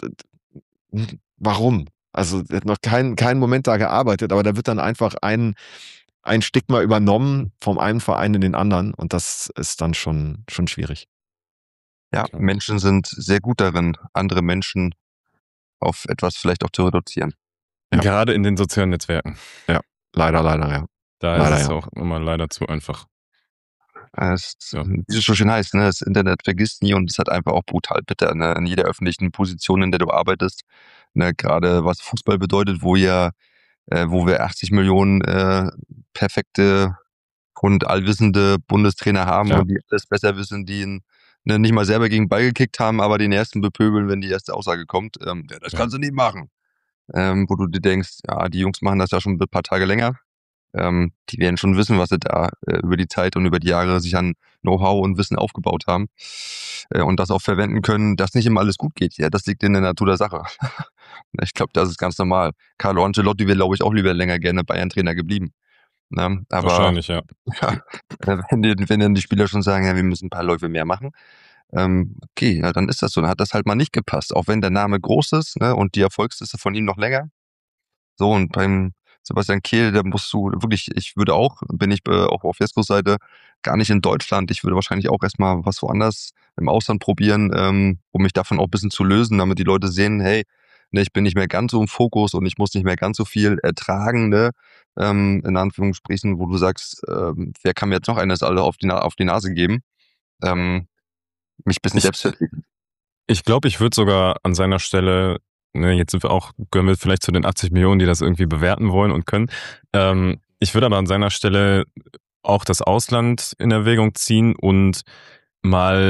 warum? Also, er hat noch keinen keinen Moment da gearbeitet, aber da wird dann einfach ein, ein Stigma übernommen vom einen Verein in den anderen und das ist dann schon, schon schwierig. Ja, Menschen sind sehr gut darin, andere Menschen auf etwas vielleicht auch zu reduzieren. Ja. Gerade in den sozialen Netzwerken. Ja, leider, leider, ja. Da Leider, ist es ja. auch immer leider zu einfach. Es, Ja. Wie es so schön heißt, ne, das Internet vergisst nie und es hat einfach auch brutal bitter, ne, in jeder öffentlichen Position, in der du arbeitest, ne, gerade was Fußball bedeutet, wo ja, äh, wo wir achtzig Millionen äh, perfekte und allwissende Bundestrainer haben Ja. und die alles besser wissen, die ihn, ne, nicht mal selber gegen den Ball gekickt haben, aber den ersten bepöbeln, wenn die erste Aussage kommt. Ähm, ja, das Ja. kannst du nicht machen. Ähm, wo du dir denkst, ja, die Jungs machen das ja schon ein paar Tage länger. Ähm, die werden schon wissen, was sie da äh, über die Zeit und über die Jahre sich an Know-how und Wissen aufgebaut haben äh, und das auch verwenden können, dass nicht immer alles gut geht. Ja, das liegt in der Natur der Sache. Ich glaube, das ist ganz normal. Carlo Ancelotti wäre, glaube ich, auch lieber länger gerne Bayern-Trainer geblieben. Ne? Aber Wahrscheinlich, ja. ja, wenn, die, wenn dann die Spieler schon sagen, ja, wir müssen ein paar Läufe mehr machen, ähm, okay, ja, dann ist das so. Dann hat das halt mal nicht gepasst. Auch wenn der Name groß ist, ne, und die Erfolgsliste von ihm noch länger. So, und beim Sebastian Kehl, da musst du wirklich, ich würde auch, bin ich äh, auch auf Jeskos Seite, gar nicht in Deutschland. Ich würde wahrscheinlich auch erstmal was woanders im Ausland probieren, ähm, um mich davon auch ein bisschen zu lösen, damit die Leute sehen, hey, ne, ich bin nicht mehr ganz so im Fokus und ich muss nicht mehr ganz so viel ertragen, ne, ähm, in Anführungsstrichen, wo du sagst, ähm, wer kann mir jetzt noch eines alle auf die, Na- auf die Nase geben, ähm, mich ein bisschen Ich- selbst vertreten. Ich glaube, ich würde sogar an seiner Stelle, ne, jetzt sind wir auch, gehören wir vielleicht zu den achtzig Millionen, die das irgendwie bewerten wollen und können. Ähm, ich würde aber an seiner Stelle auch das Ausland in Erwägung ziehen und mal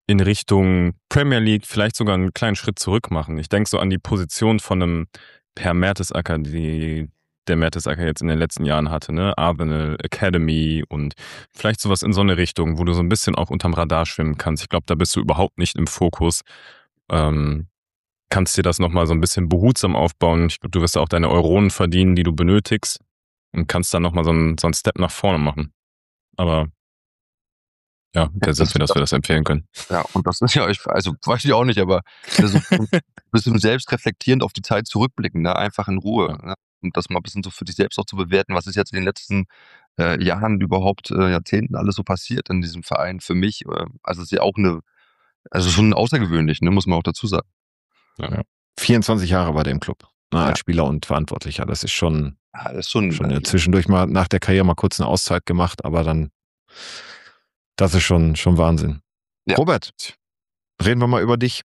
in Richtung Premier League vielleicht sogar einen kleinen Schritt zurück machen. Ich denke so an die Position von einem Per Mertesacker, die der Mertesacker jetzt in den letzten Jahren hatte, ne? Arsenal Academy und vielleicht sowas in so eine Richtung, wo du so ein bisschen auch unterm Radar schwimmen kannst. Ich glaube, da bist du überhaupt nicht im Fokus. Ähm, kannst dir das nochmal so ein bisschen behutsam aufbauen. Ich glaube, du wirst auch deine Euronen verdienen, die du benötigst und kannst dann nochmal so einen, so einen Step nach vorne machen. Aber ja, da sind wir, dass wir das empfehlen können. Ja, und das ist ja, ich, also weiß ich auch nicht, aber so ein bisschen selbst reflektierend auf die Zeit zurückblicken, ne? Einfach in Ruhe. Ja. Ne? Und das mal ein bisschen so für dich selbst auch zu bewerten, was ist jetzt in den letzten äh, Jahren, überhaupt äh, Jahrzehnten alles so passiert in diesem Verein für mich. Äh, also es ist ja auch eine, also schon außergewöhnlich, ne? Muss man auch dazu sagen. Ja. vierundzwanzig Jahre bei dem Club, ne, Ja. als Spieler und Verantwortlicher. Das ist schon, Ja, das ist schon, schon ja, zwischendurch mal nach der Karriere mal kurz eine Auszeit gemacht, aber dann, das ist schon, schon Wahnsinn. Ja. Robert, reden wir mal über dich.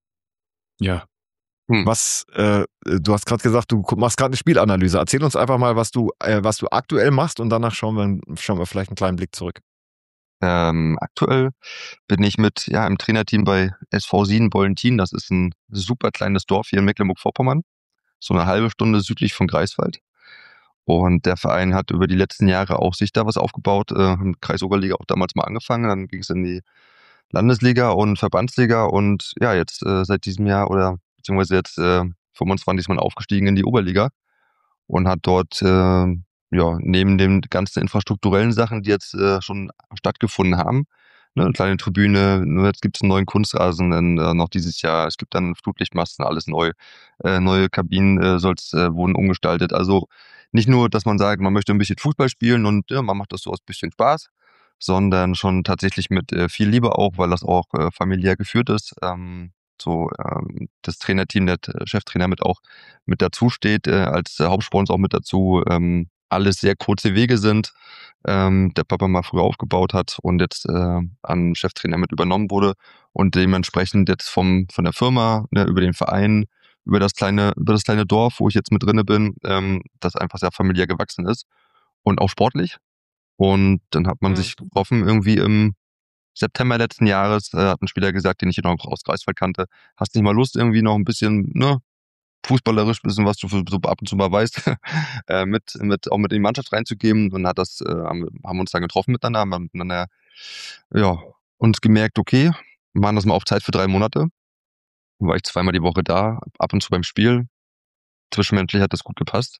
Ja. Hm. Was, äh, du hast gerade gesagt, du machst gerade eine Spielanalyse. Erzähl uns einfach mal, was du, äh, was du aktuell machst und danach schauen wir, schauen wir vielleicht einen kleinen Blick zurück. Ähm, aktuell bin ich mit ja im Trainerteam bei S V Sieden-Bollentin. Das ist ein super kleines Dorf hier in Mecklenburg-Vorpommern, so eine halbe Stunde südlich von Greifswald. Und der Verein hat über die letzten Jahre auch sich da was aufgebaut, äh, mit Kreisoberliga auch damals mal angefangen, dann ging es in die Landesliga und Verbandsliga und ja, jetzt äh, seit diesem Jahr oder beziehungsweise jetzt äh, fünfundzwanzig ist man aufgestiegen in die Oberliga und hat dort äh, ja neben den ganzen infrastrukturellen Sachen, die jetzt äh, schon stattgefunden haben, ne, eine kleine Tribüne, nur jetzt gibt es einen neuen Kunstrasen dann, äh, noch dieses Jahr, es gibt dann Flutlichtmasten, alles neu, äh, neue Kabinen äh, soll's, äh, wurden umgestaltet, also nicht nur, dass man sagt, man möchte ein bisschen Fußball spielen und ja, man macht das so aus bisschen Spaß, sondern schon tatsächlich mit äh, viel Liebe auch, weil das auch äh, familiär geführt ist. Ähm, so ähm, das Trainerteam, der T- Cheftrainer mit auch mit dazu steht, äh, als äh, Hauptsponsor auch mit dazu. Ähm, alles sehr kurze Wege sind, ähm, der Papa mal früher aufgebaut hat und jetzt äh, an Cheftrainer mit übernommen wurde und dementsprechend jetzt vom von der Firma, ne, über den Verein, über das kleine über das kleine Dorf, wo ich jetzt mit drinne bin, ähm, das einfach sehr familiär gewachsen ist und auch sportlich. Und dann hat man Mhm. sich getroffen irgendwie im September letzten Jahres, äh, hat ein Spieler gesagt, den ich noch aus Greifswald kannte, hast nicht mal Lust irgendwie noch ein bisschen, ne, fußballerisch bisschen was du so ab und zu mal weißt, äh, mit, mit auch mit in die Mannschaft reinzugeben und hat das, äh, haben, haben uns dann getroffen miteinander, haben miteinander, ja, uns gemerkt, okay, machen das mal auf Zeit für drei Monate. Dann war ich zweimal die Woche da, ab und zu beim Spiel. Zwischenmenschlich hat das gut gepasst.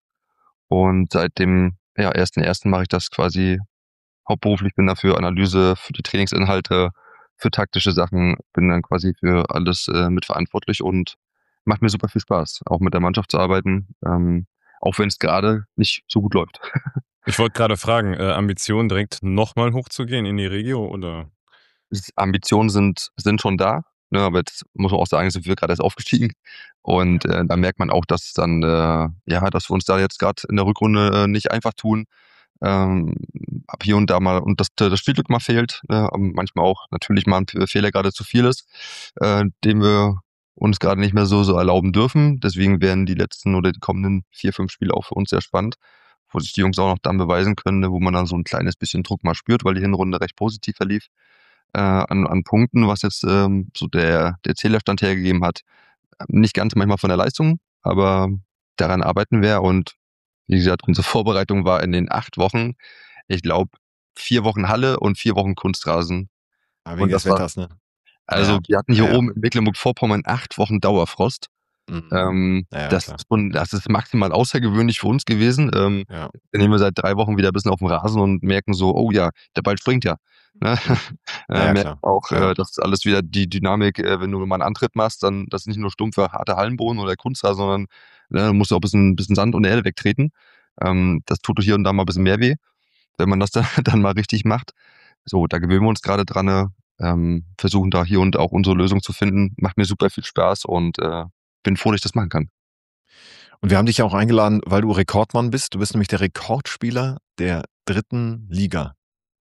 Und seit dem ja, ersten ersten mache ich das quasi hauptberuflich, bin dafür Analyse, für die Trainingsinhalte, für taktische Sachen, bin dann quasi für alles äh, mitverantwortlich und macht mir super viel Spaß, auch mit der Mannschaft zu arbeiten, ähm, auch wenn es gerade nicht so gut läuft. Ich wollte gerade fragen, äh, Ambitionen direkt nochmal hochzugehen in die Regio oder? Ambitionen sind, sind schon da, ne, aber jetzt muss man auch sagen, sind wir gerade erst aufgestiegen und äh, da merkt man auch, dass dann, äh, ja, dass wir uns da jetzt gerade in der Rückrunde äh, nicht einfach tun. Ähm, ab hier und da mal und das, das Spielglück mal fehlt, ne, manchmal auch natürlich mal ein Fehler gerade zu viel ist, äh, den wir uns gerade nicht mehr so so erlauben dürfen. Deswegen werden die letzten oder die kommenden vier, fünf Spiele auch für uns sehr spannend, wo sich die Jungs auch noch dann beweisen können, ne, wo man dann so ein kleines bisschen Druck mal spürt, weil die Hinrunde recht positiv verlief äh, an, an Punkten, was jetzt ähm, so der, der Zählerstand hergegeben hat. Nicht ganz manchmal von der Leistung, aber daran arbeiten wir und wie gesagt, unsere Vorbereitung war in den acht Wochen, ich glaube, vier Wochen Halle und vier Wochen Kunstrasen. Ja, wegen Und des das war, Wetters, ne? also Ja, wir hatten hier ja, ja. oben in Mecklenburg-Vorpommern acht Wochen Dauerfrost. Mhm. Ähm, Ja, ja, das, klar. ist schon, das ist maximal außergewöhnlich für uns gewesen. Ähm, Ja. Dann nehmen wir seit drei Wochen wieder ein bisschen auf dem Rasen und merken so, oh ja, der Ball springt ja. Ne? Ja, äh, ja, merken klar. auch, Ja. äh, das ist alles wieder die Dynamik, äh, wenn du mal einen Antritt machst, dann das ist nicht nur stumpfer, harter Hallenboden oder Kunstrasen, sondern äh, du musst auch ein bisschen, bisschen Sand und Erde wegtreten. Ähm, das tut hier und da mal ein bisschen mehr weh, wenn man das dann, dann mal richtig macht. So, da gewöhnen wir uns gerade dran, ne? ähm, versuchen da hier und auch unsere Lösung zu finden. Macht mir super viel Spaß und äh, bin froh, dass ich das machen kann. Und wir haben dich ja auch eingeladen, weil du Rekordmann bist. Du bist nämlich der Rekordspieler der dritten Liga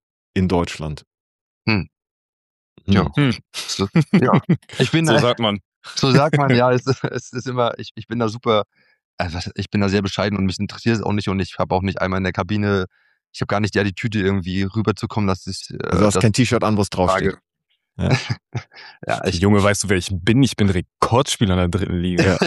in Deutschland. Hm. Hm. Ja. Hm. So, ja. Ich bin, So äh, sagt man. so sagt man, ja, es ist, es ist immer, ich, ich bin da super, also ich bin da sehr bescheiden und mich interessiert es auch nicht und ich habe auch nicht einmal in der Kabine, ich habe gar nicht die Attitüde irgendwie rüberzukommen, dass ich, äh, Also du hast dass kein T-Shirt an, wo es ich frage, draufsteht. Ja. Ja, ich, Junge, weißt du, wer ich bin? Ich bin Rekordspieler in der dritten Liga.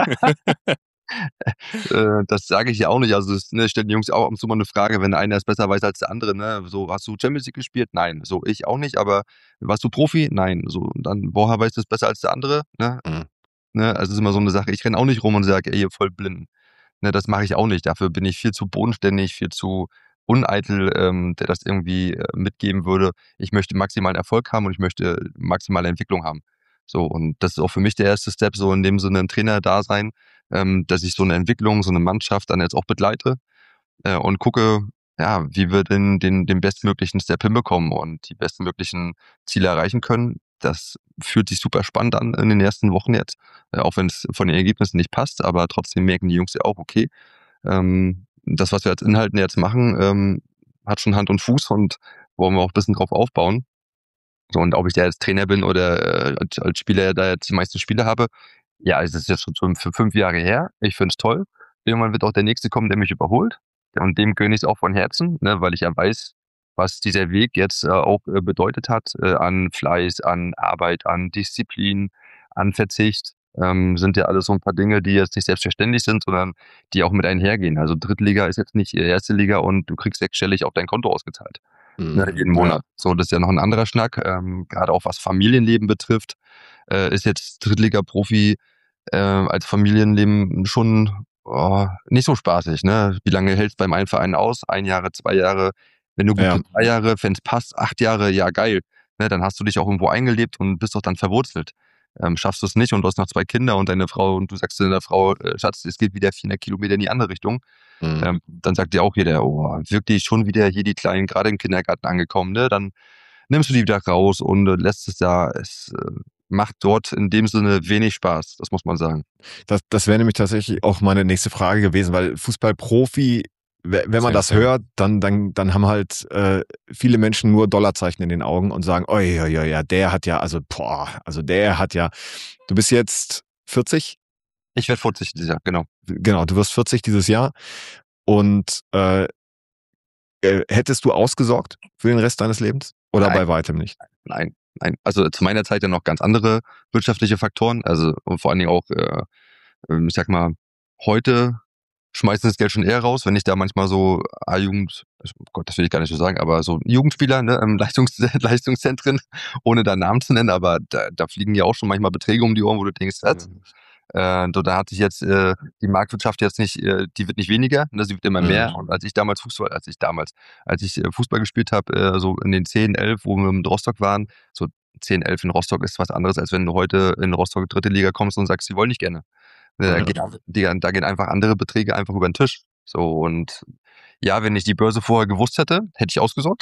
äh, das sage ich ja auch nicht. Also das, ne, stellen die Jungs auch ab und zu mal eine Frage, wenn einer es besser weiß als der andere. Ne? So, hast du Champions League gespielt? Nein. So, ich auch nicht. Aber warst du Profi? Nein. So, und dann, woher weißt du es besser als der andere? Ne? Mhm. Ne? Also es ist immer so eine Sache. Ich renne auch nicht rum und sage, ey, ihr voll blind. Ne, das mache ich auch nicht. Dafür bin ich viel zu bodenständig, viel zu uneitel, ähm, der das irgendwie äh, mitgeben würde. Ich möchte maximalen Erfolg haben und ich möchte maximale Entwicklung haben. So, und das ist auch für mich der erste Step, so in dem Sinne ein Trainer da sein, ähm, dass ich so eine Entwicklung, so eine Mannschaft dann jetzt auch begleite äh, und gucke, ja, wie wir den, den, den bestmöglichen Step hinbekommen und die bestmöglichen Ziele erreichen können. Das fühlt sich super spannend an in den ersten Wochen jetzt, äh, auch wenn es von den Ergebnissen nicht passt, aber trotzdem merken die Jungs ja auch, okay, ähm, das, was wir als Inhalten jetzt machen, ähm, hat schon Hand und Fuß und wollen wir auch ein bisschen drauf aufbauen. So, und ob ich da jetzt Trainer bin oder äh, als, als Spieler da jetzt die meisten Spiele habe, ja, es ist jetzt schon für fünf Jahre her. Ich finde es toll. Irgendwann wird auch der Nächste kommen, der mich überholt. Und dem gönne ich es auch von Herzen, ne, weil ich ja weiß, was dieser Weg jetzt äh, auch äh, bedeutet hat äh, an Fleiß, an Arbeit, an Disziplin, an Verzicht. Ähm, sind ja alles so ein paar Dinge, die jetzt nicht selbstverständlich sind, sondern die auch mit einhergehen. Also Drittliga ist jetzt nicht erste Liga und du kriegst sechsstellig auf dein Konto ausgezahlt. Ne, Mhm. jeden Monat. So, das ist ja noch ein anderer Schnack. Ähm, gerade auch was Familienleben betrifft, äh, ist jetzt Drittliga-Profi äh, als Familienleben schon oh, nicht so spaßig. Ne? Wie lange hältst du beim einen Verein aus? Ein Jahre, zwei Jahre? Wenn du gut Ja. bist, drei Jahre, wenn es passt, acht Jahre, ja geil. Ne? Dann hast du dich auch irgendwo eingelebt und bist doch dann verwurzelt. Ähm, schaffst du es nicht und du hast noch zwei Kinder und deine Frau und du sagst zu deiner Frau, äh, Schatz, es geht wieder vierhundert Kilometer in die andere Richtung. Mhm. Ähm, dann sagt dir auch jeder, oh, wirklich schon wieder hier die Kleinen gerade im Kindergarten angekommen, ne? Dann nimmst du die wieder raus und äh, lässt es da, es äh, macht dort in dem Sinne wenig Spaß, das muss man sagen. Das, das wäre nämlich tatsächlich auch meine nächste Frage gewesen, weil Fußballprofi, we- wenn man Sehr das fair. hört, dann, dann, dann haben halt äh, viele Menschen nur Dollarzeichen in den Augen und sagen, oh ja, ja, ja, der hat ja, also boah, also der hat ja, du bist jetzt vierzig, Ich werde vierzig dieses Jahr, genau. genau, du wirst vierzig dieses Jahr und äh, äh, hättest du ausgesorgt für den Rest deines Lebens oder Nein. bei weitem nicht? Nein, nein. Also zu meiner Zeit ja noch ganz andere wirtschaftliche Faktoren, also und vor allen Dingen auch, äh, ähm, ich sag mal, heute schmeißen das Geld schon eher raus, wenn ich da manchmal so A-Jugend, oh Gott, das will ich gar nicht so sagen, aber so Jugendspieler, ne, im Leistungs Leistungszentren, ohne da Namen zu nennen, aber da, da fliegen ja auch schon manchmal Beträge um die Ohren, wo du denkst, was? Äh, so, da hatte ich jetzt äh, die Marktwirtschaft jetzt nicht, äh, die wird nicht weniger, ne, sie wird immer mehr. Mhm. Und als ich damals Fußball, als ich damals, als ich äh, Fußball gespielt habe, äh, so in den zehn, elf, wo wir in Rostock waren, so zehn, elf in Rostock ist was anderes, als wenn du heute in Rostock dritte Liga kommst und sagst, sie wollen nicht gerne. Ne, da, Ja. geht, die, da gehen einfach andere Beträge einfach über den Tisch. So, und ja, wenn ich die Börse vorher gewusst hätte, hätte ich ausgesorgt.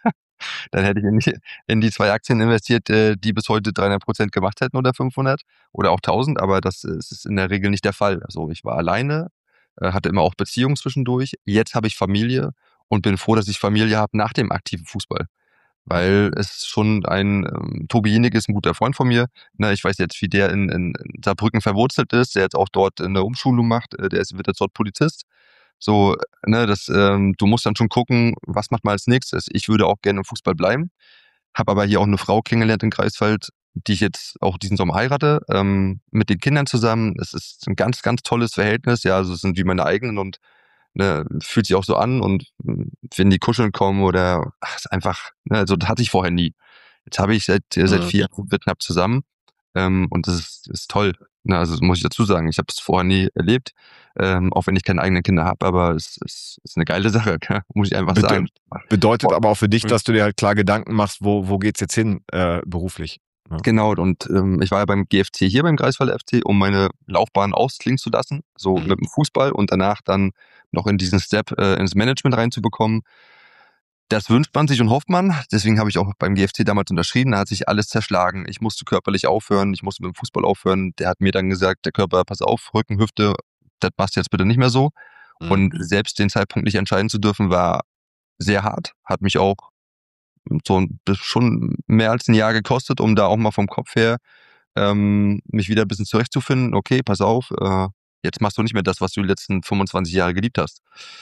Dann hätte ich in die, in die zwei Aktien investiert, äh, die bis heute dreihundert Prozent gemacht hätten oder fünfhundert oder auch tausend, aber das ist in der Regel nicht der Fall. Also ich war alleine, äh, hatte immer auch Beziehungen zwischendurch. Jetzt habe ich Familie und bin froh, dass ich Familie habe nach dem aktiven Fußball. Weil es schon ein, ähm, Tobi Jenig ist ein guter Freund von mir. Ne, ich weiß jetzt, wie der in, in, in Saarbrücken verwurzelt ist, der jetzt auch dort eine Umschulung macht, äh, der ist, wird jetzt dort Polizist. So, ne, das, ähm, du musst dann schon gucken, was macht man als nächstes. Ich würde auch gerne im Fußball bleiben, habe aber hier auch eine Frau kennengelernt in Greifswald, die ich jetzt auch diesen Sommer heirate, ähm, mit den Kindern zusammen. Es ist ein ganz, ganz tolles Verhältnis, ja, also es sind wie meine eigenen und ne, fühlt sich auch so an und mh, wenn die kuscheln kommen oder ach, ist einfach, ne, also das hatte ich vorher nie. Jetzt habe ich seit äh, seit Mhm. vier Jahren wir knapp zusammen ähm, und das ist, ist toll. Ne, also das muss ich dazu sagen, ich habe es vorher nie erlebt, ähm, auch wenn ich keine eigenen Kinder habe, aber es, es ist eine geile Sache, gell? Muss ich einfach Bede- sagen. Bedeutet aber auch für dich, Mhm. dass du dir halt klar Gedanken machst, wo, wo geht's jetzt hin äh, beruflich? Ja. Genau, und ähm, ich war ja beim G F C hier beim Greifswalder F C, um meine Laufbahn ausklingen zu lassen, so Mhm. mit dem Fußball und danach dann noch in diesen Step äh, ins Management reinzubekommen. Das wünscht man sich und hofft man. Deswegen habe ich auch beim G F C damals unterschrieben. Da hat sich alles zerschlagen. Ich musste körperlich aufhören. Ich musste mit dem Fußball aufhören. Der hat mir dann gesagt, der Körper, pass auf, Rücken, Hüfte, das passt jetzt bitte nicht mehr so. Mhm. Und selbst den Zeitpunkt nicht entscheiden zu dürfen, war sehr hart. Hat mich auch so ein- schon mehr als ein Jahr gekostet, um da auch mal vom Kopf her ähm, mich wieder ein bisschen zurechtzufinden. Okay, pass auf, äh, jetzt machst du nicht mehr das, was du die letzten fünfundzwanzig Jahre geliebt hast.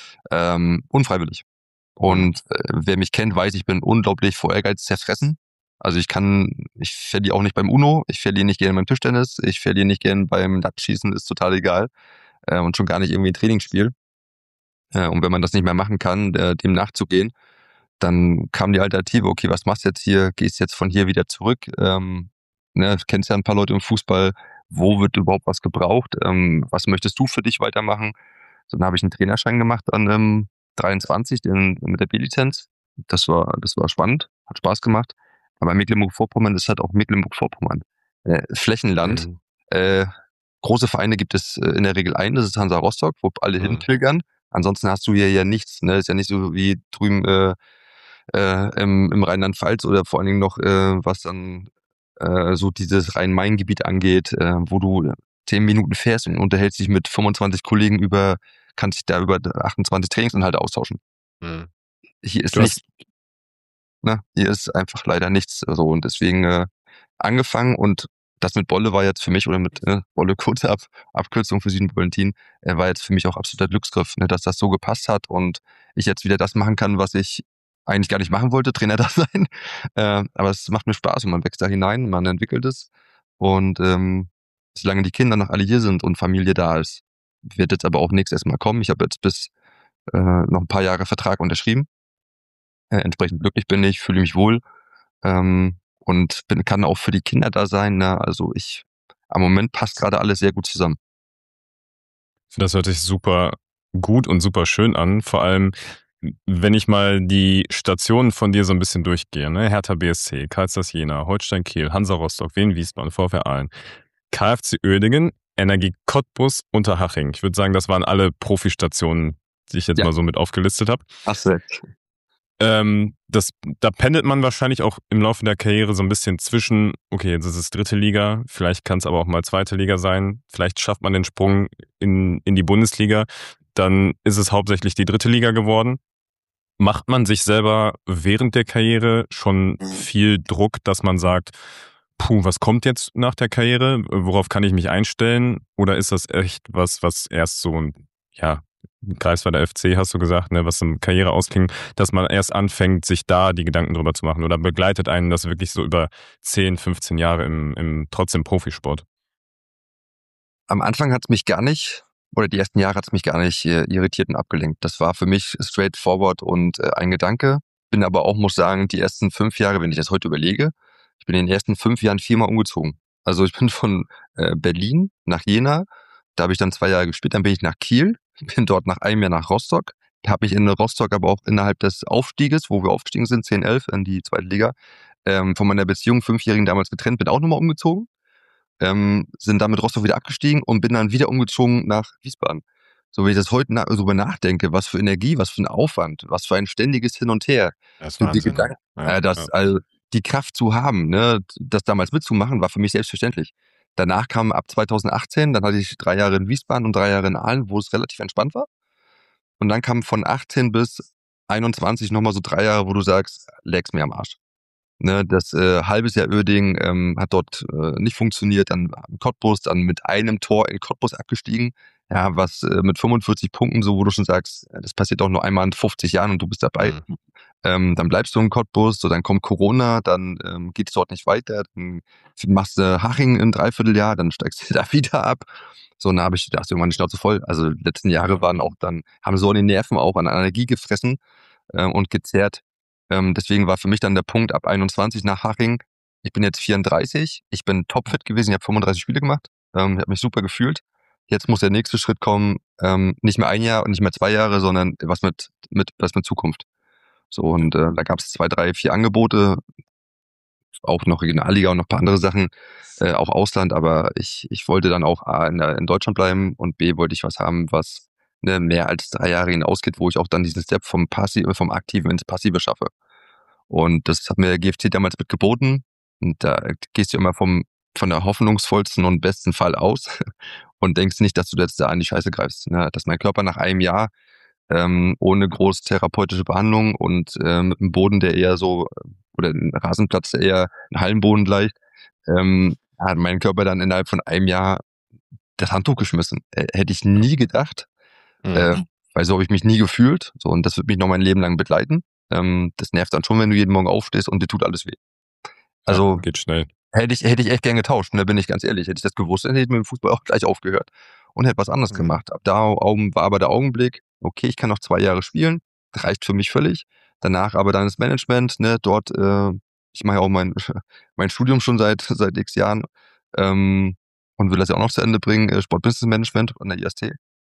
Ähm, unfreiwillig. Und äh, wer mich kennt, weiß, ich bin unglaublich vor Ehrgeiz zerfressen. Also ich kann, ich verliere auch nicht beim Uno, ich verliere nicht gerne beim Tischtennis, ich verliere nicht gerne beim Lattschießen, ist total egal. Äh, und schon gar nicht irgendwie ein Trainingsspiel. Äh, und wenn man das nicht mehr machen kann, äh, dem nachzugehen, dann kam die Alternative, okay, was machst du jetzt hier? Gehst jetzt von hier wieder zurück? Ähm, ne, du kennst ja ein paar Leute im Fußball, wo wird überhaupt was gebraucht? Ähm, was möchtest du für dich weitermachen? So, dann habe ich einen Trainerschein gemacht an ähm, dreiundzwanzig den, mit der B-Lizenz. Das war, das war spannend, hat Spaß gemacht. Aber Mecklenburg-Vorpommern ist halt auch Mecklenburg-Vorpommern. Äh, Flächenland. Mhm. Äh, große Vereine gibt es äh, in der Regel ein, das ist Hansa Rostock, wo alle Mhm. hinpilgern. Ansonsten hast du hier ja nichts. Ne? Ist ja nicht so wie drüben äh, äh, im, im Rheinland-Pfalz oder vor allen Dingen noch, äh, was dann äh, so dieses Rhein-Main-Gebiet angeht, äh, wo du zehn Minuten fährst und unterhältst dich mit fünfundzwanzig Kollegen über, kannst dich da über achtundzwanzig Trainingsinhalte austauschen. Mhm. Hier ist Du hast, nichts, ne? Hier ist einfach leider nichts. So, und deswegen äh, angefangen und das mit Bolle war jetzt für mich, oder mit äh, Bolle kurze Ab Abkürzung für Süden-Valentin, äh, war jetzt für mich auch absoluter Glücksgriff, ne, dass das so gepasst hat und ich jetzt wieder das machen kann, was ich eigentlich gar nicht machen wollte, Trainer da sein. Äh, aber es macht mir Spaß und man wächst da hinein, man entwickelt es. Und ähm, solange die Kinder noch alle hier sind und Familie da ist, wird jetzt aber auch nichts erstmal kommen. Ich habe jetzt bis äh, noch ein paar Jahre Vertrag unterschrieben. Äh, entsprechend glücklich bin ich, fühle mich wohl. Ähm, und bin, kann auch für die Kinder da sein. Ne? Also ich, am Moment passt gerade alles sehr gut zusammen. Das hört sich super gut und super schön an. Vor allem, wenn ich mal die Stationen von dir so ein bisschen durchgehe. Ne? Hertha B S C, Karlsruhe Jena, Holstein Kiel, Hansa Rostock, Wien Wiesbaden, VfR Aalen, KfC Uerdingen, Energie Cottbus, Unterhaching. Ich würde sagen, das waren alle Profistationen, die ich jetzt Ja. mal so mit aufgelistet habe. Hast du recht. Ähm, das, da pendelt man wahrscheinlich auch im Laufe der Karriere so ein bisschen zwischen, okay, jetzt ist es dritte Liga, vielleicht kann es aber auch mal zweite Liga sein, vielleicht schafft man den Sprung in, in die Bundesliga, dann ist es hauptsächlich die dritte Liga geworden. Macht man sich selber während der Karriere schon viel Druck, dass man sagt, puh, was kommt jetzt nach der Karriere? Worauf kann ich mich einstellen? Oder ist das echt was, was erst so, ja, Greifswalder F C hast du gesagt, ne, was im Karriere ausging, dass man erst anfängt, sich da die Gedanken drüber zu machen? Oder begleitet einen das wirklich so über zehn, fünfzehn Jahre im, im trotzdem Profisport? Am Anfang hat es mich gar nicht, oder die ersten Jahre hat es mich gar nicht äh, irritiert und abgelenkt. Das war für mich straightforward und äh, ein Gedanke. Bin aber auch, muss sagen, die ersten fünf Jahre, wenn ich das heute überlege, ich bin in den ersten fünf Jahren viermal umgezogen. Also ich bin von äh, Berlin nach Jena, da habe ich dann zwei Jahre gespielt, dann bin ich nach Kiel, bin dort nach einem Jahr nach Rostock, habe ich in Rostock aber auch innerhalb des Aufstieges, wo wir aufgestiegen sind, zehn elf in die zweite Liga, ähm, von meiner Beziehung Fünfjährigen damals getrennt, bin auch nochmal umgezogen. Ähm, sind dann mit Rostock wieder abgestiegen und bin dann wieder umgezogen nach Wiesbaden. So, wenn ich das heute na darüber nachdenke, was für Energie, was für ein Aufwand, was für ein ständiges Hin und Her. das ist So die Wahnsinn. Gedanken, Ja, äh, das, ja. also die Kraft zu haben, ne, das damals mitzumachen, war für mich selbstverständlich. Danach kam ab zweitausendachtzehn, dann hatte ich drei Jahre in Wiesbaden und drei Jahre in Aalen, wo es relativ entspannt war. Und dann kam von achtzehn bis einundzwanzig nochmal so drei Jahre, wo du sagst, leg's mir am Arsch. Ne, das äh, halbes Jahr Uerdingen ähm, hat dort äh, nicht funktioniert, dann Cottbus, dann mit einem Tor in Cottbus abgestiegen, ja, was äh, mit fünfundvierzig Punkten, so wo du schon sagst, das passiert doch nur einmal in fünfzig Jahren und du bist dabei. Mhm. Ähm, dann bleibst du in Cottbus, so dann kommt Corona, dann ähm, geht es dort nicht weiter, dann machst du Haching ein Dreivierteljahr, dann steigst du da wieder ab. So, und dann habe ich gedacht, irgendwann die Schnauze voll. Also die letzten Jahre waren auch dann, haben so an die Nerven auch an Energie gefressen äh, und gezerrt. Ähm, deswegen war für mich dann der Punkt ab einundzwanzig nach Haching. Ich bin jetzt vierunddreißig, ich bin topfit gewesen, ich habe fünfunddreißig Spiele gemacht, ähm, ich habe mich super gefühlt. Jetzt muss der nächste Schritt kommen, ähm, nicht mehr ein Jahr und nicht mehr zwei Jahre, sondern was mit, mit, was mit Zukunft. So, und äh, da gab es zwei, drei, vier Angebote, auch noch Regionalliga und noch ein paar andere Sachen, äh, auch Ausland, aber ich, ich wollte dann auch A, in, der, in Deutschland bleiben und B, wollte ich was haben, was ne, mehr als drei Jahre hinausgeht, wo ich auch dann diesen Step vom Passiv, vom Aktiven ins Passive schaffe. Und das hat mir der G F T damals mitgeboten. Und da gehst du immer vom, von der hoffnungsvollsten und besten Fall aus und denkst nicht, dass du jetzt da an die Scheiße greifst. Ne? Dass mein Körper nach einem Jahr ähm, ohne groß therapeutische Behandlung und äh, mit einem Boden, der eher so, oder ein Rasenplatz, der eher ein Hallenboden gleicht, ähm, hat mein Körper dann innerhalb von einem Jahr das Handtuch geschmissen. Äh, hätte ich nie gedacht, Mhm. äh, weil so habe ich mich nie gefühlt. So, und das wird mich noch mein Leben lang begleiten. Ähm, das nervt dann schon, wenn du jeden Morgen aufstehst und dir tut alles weh. Also ja, geht schnell. Hätte ich, hätte ich echt gern getauscht, ne, bin ich ganz ehrlich. Hätte ich das gewusst, dann hätte ich mit dem Fußball auch gleich aufgehört und hätte was anderes Mhm. gemacht. Ab da Augen, war aber der Augenblick, okay, ich kann noch zwei Jahre spielen, reicht für mich völlig. Danach aber dann das Management, ne, dort, äh, ich mache ja auch mein, mein Studium schon seit, seit x Jahren ähm, und will das ja auch noch zu Ende bringen, äh, Sport Business Management an der I S T.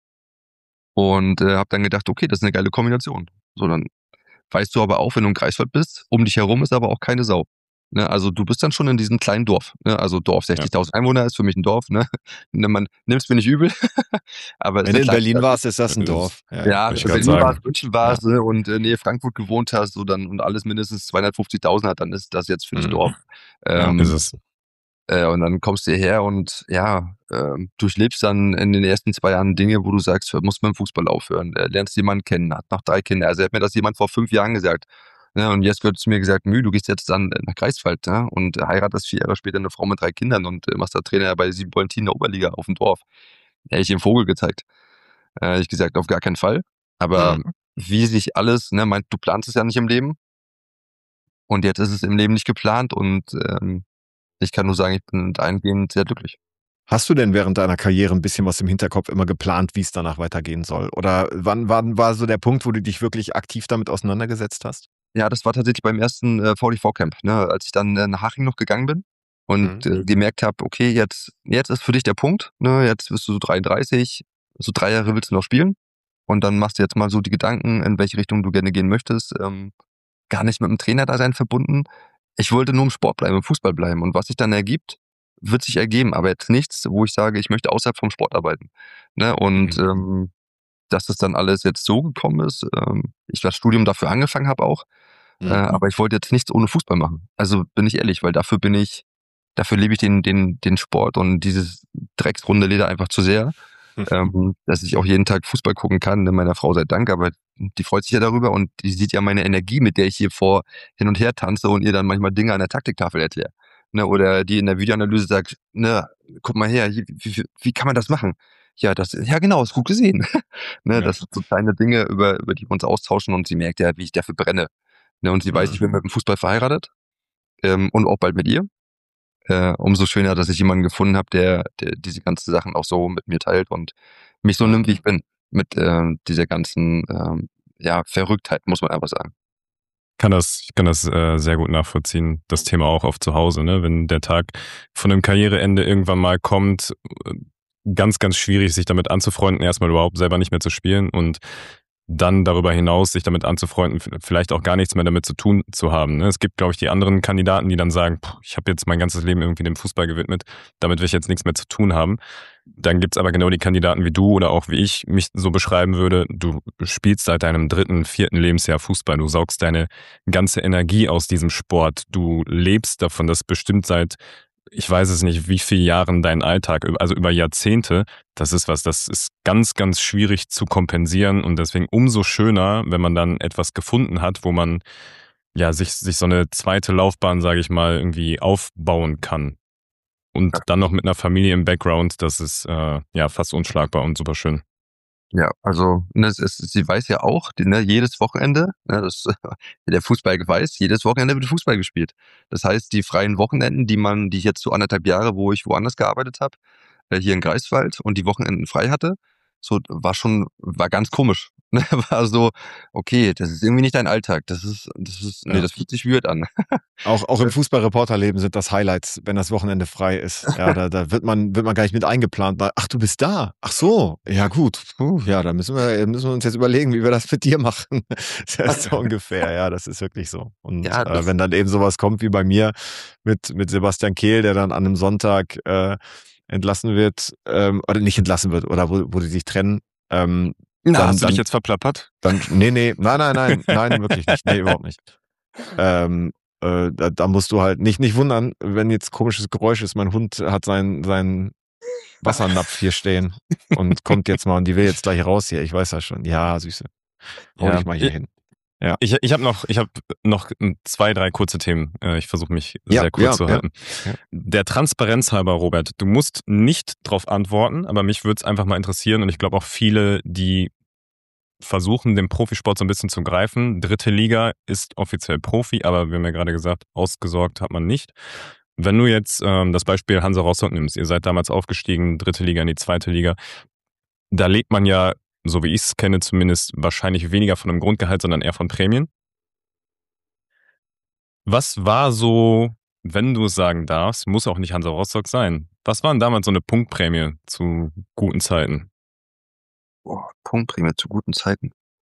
Und äh, habe dann gedacht, okay, das ist eine geile Kombination. So, dann weißt du aber auch, wenn du in Greifswald bist, um dich herum ist aber auch keine Sau. Ne, also du bist dann schon in diesem kleinen Dorf. Ne? Also Dorf, sechzigtausend Einwohner ist für mich ein Dorf. Ne? Man nimmt es mir nicht übel. Aber es Wenn ist du eine in Berlin Kleinstadt. warst, ist das ein Dorf. Ja, Ja, Wollte ich Berlin grad war es, sagen. München war es ne? Und äh, Nähe Frankfurt gewohnt hast so dann, und alles mindestens zweihundertfünfzigtausend hat, dann ist das jetzt für dich Mhm. Dorf. Ja, Ähm, Ist es. äh, und dann kommst du hierher und ja, ähm, durchlebst dann in den ersten zwei Jahren Dinge, wo du sagst, muss mit dem Fußball aufhören. Äh, lernst jemanden kennen, hat noch drei Kinder. Also hat mir das jemand vor fünf Jahren gesagt. Ne, und jetzt wird zu mir gesagt, Mü, du gehst jetzt dann nach Greifswald, ne, und heiratest vier Jahre später eine Frau mit drei Kindern und äh, machst da Trainer bei Sieben Bollentin der Oberliga auf dem Dorf. Ja, ich ihm Vogel gezeigt. Äh, ich gesagt, auf gar keinen Fall. Aber Mhm. wie sich alles, ne, meint, du planst es ja nicht im Leben. Und jetzt ist es im Leben nicht geplant und ähm, ich kann nur sagen, ich bin dahingehend sehr glücklich. Hast du denn während deiner Karriere ein bisschen was im Hinterkopf immer geplant, wie es danach weitergehen soll? Oder wann, wann war so der Punkt, wo du dich wirklich aktiv damit auseinandergesetzt hast? Ja, das war tatsächlich beim ersten äh, V D V-Camp, ne, als ich dann äh, nach Haching noch gegangen bin und Mhm. äh, gemerkt habe, okay, jetzt, jetzt ist für dich der Punkt, ne, jetzt bist du so dreiunddreißig, so drei Jahre willst du noch spielen und dann machst du jetzt mal so die Gedanken, in welche Richtung du gerne gehen möchtest, ähm, gar nicht mit dem Trainerdasein verbunden. Ich wollte nur im Sport bleiben, im Fußball bleiben und was sich dann ergibt, wird sich ergeben, aber jetzt nichts, wo ich sage, ich möchte außerhalb vom Sport arbeiten, ne, und Mhm. ähm, dass das dann alles jetzt so gekommen ist, ähm, ich das Studium dafür angefangen habe auch, äh, Mhm. aber ich wollte jetzt nichts ohne Fußball machen. Also bin ich ehrlich, weil dafür bin ich, dafür liebe ich den, den, den Sport und dieses drecksrunde Leder einfach zu sehr, ähm, dass ich auch jeden Tag Fußball gucken kann. Ne, meiner Frau sei Dank, aber die freut sich ja darüber und die sieht ja meine Energie, mit der ich hier vor hin und her tanze und ihr dann manchmal Dinge an der Taktiktafel erkläre. Ne, oder die in der Videoanalyse sagt, ne, guck mal her, wie, wie, wie kann man das machen? Ja, das, ja genau, ist gut gesehen. Ne, Ja. das sind so kleine Dinge, über, über die wir uns austauschen und sie merkt ja, wie ich dafür brenne. Ne, und sie weiß, Mhm. ich bin mit dem Fußball verheiratet ähm, und auch bald mit ihr. Äh, umso schöner, dass ich jemanden gefunden habe, der, der diese ganzen Sachen auch so mit mir teilt und mich so Ja. nimmt, wie ich bin. Mit ähm, dieser ganzen ähm, ja, Verrücktheit, muss man einfach sagen. Kann das, ich kann das äh, sehr gut nachvollziehen. Das Thema auch auf zu Hause, ne? Wenn der Tag von einem Karriereende irgendwann mal kommt, äh, ganz, ganz schwierig, sich damit anzufreunden, erstmal überhaupt selber nicht mehr zu spielen und dann darüber hinaus sich damit anzufreunden, vielleicht auch gar nichts mehr damit zu tun zu haben. Ne? Es gibt, glaube ich, die anderen Kandidaten, die dann sagen, ich habe jetzt mein ganzes Leben irgendwie dem Fußball gewidmet, damit will ich jetzt nichts mehr zu tun haben. Dann gibt's aber genau die Kandidaten wie du oder auch wie ich mich so beschreiben würde. Du spielst seit deinem dritten, vierten Lebensjahr Fußball. Du saugst deine ganze Energie aus diesem Sport. Du lebst davon, das bestimmt seit, ich weiß es nicht, wie viele Jahren dein Alltag, also über Jahrzehnte. Das ist was, das ist ganz, ganz schwierig zu kompensieren und deswegen umso schöner, wenn man dann etwas gefunden hat, wo man ja sich, sich so eine zweite Laufbahn, sage ich mal, irgendwie aufbauen kann. Und dann noch mit einer Familie im Background, das ist äh, ja fast unschlagbar und super schön. Ja, also ne, es ist, sie weiß ja auch, die, ne, jedes Wochenende, ne, das, der Fußball weiß, jedes Wochenende wird Fußball gespielt. Das heißt, die freien Wochenenden, die man, die ich jetzt so anderthalb Jahre, wo ich woanders gearbeitet habe, äh, hier in Greifswald und die Wochenenden frei hatte, so war schon, war ganz komisch. Ne, war so, okay, das ist irgendwie nicht dein Alltag. Das ist, das ist, nee, Ja. das fühlt sich weird an. Auch, auch im Fußballreporterleben sind das Highlights, wenn das Wochenende frei ist. Ja, da, da wird man, wird man gar nicht mit eingeplant. Weil, ach, du bist da. Ach so. Ja, gut. Puh, ja, da müssen wir, müssen wir uns jetzt überlegen, wie wir das mit dir machen. Das ist so ungefähr. Ja, das ist wirklich so. Und Ja, äh, das- wenn dann eben sowas kommt wie bei mir mit, mit Sebastian Kehl, der dann an einem Sonntag äh, entlassen wird, ähm, oder nicht entlassen wird, oder wo, wo die sich trennen, ähm, Na, dann, hast du dich dann, jetzt verplappert? dann, nee, nee, nein, nein, nein, nein, wirklich nicht. Nee, überhaupt nicht. Ähm, äh, da, da musst du halt nicht, nicht wundern, wenn jetzt komisches Geräusch ist. Mein Hund hat seinen, seinen Wassernapf hier stehen und kommt jetzt mal und die will jetzt gleich raus hier. Ich weiß das schon. Ja, Süße. Hau Ja. dich mal hier hin. Ja. Ich, ich habe noch, ich hab noch zwei, drei kurze Themen. Äh, Ich versuche mich Ja, sehr kurz ja, zu ja. halten. Ja. Der Transparenz halber, Robert, du musst nicht drauf antworten, aber mich würde es einfach mal interessieren und ich glaube auch viele, die versuchen, den Profisport so ein bisschen zu greifen. Dritte Liga ist offiziell Profi, aber wir haben ja gerade gesagt, ausgesorgt hat man nicht. Wenn du jetzt ähm, das Beispiel Hansa Rostock nimmst, ihr seid damals aufgestiegen, dritte Liga in die zweite Liga, da lebt man ja, so wie ich es kenne, zumindest wahrscheinlich weniger von einem Grundgehalt, sondern eher von Prämien. Was war so, wenn du es sagen darfst, muss auch nicht Hansa Rostock sein, was war denn damals so eine Punktprämie zu guten Zeiten? Boah, Punktprämie zu guten Zeiten.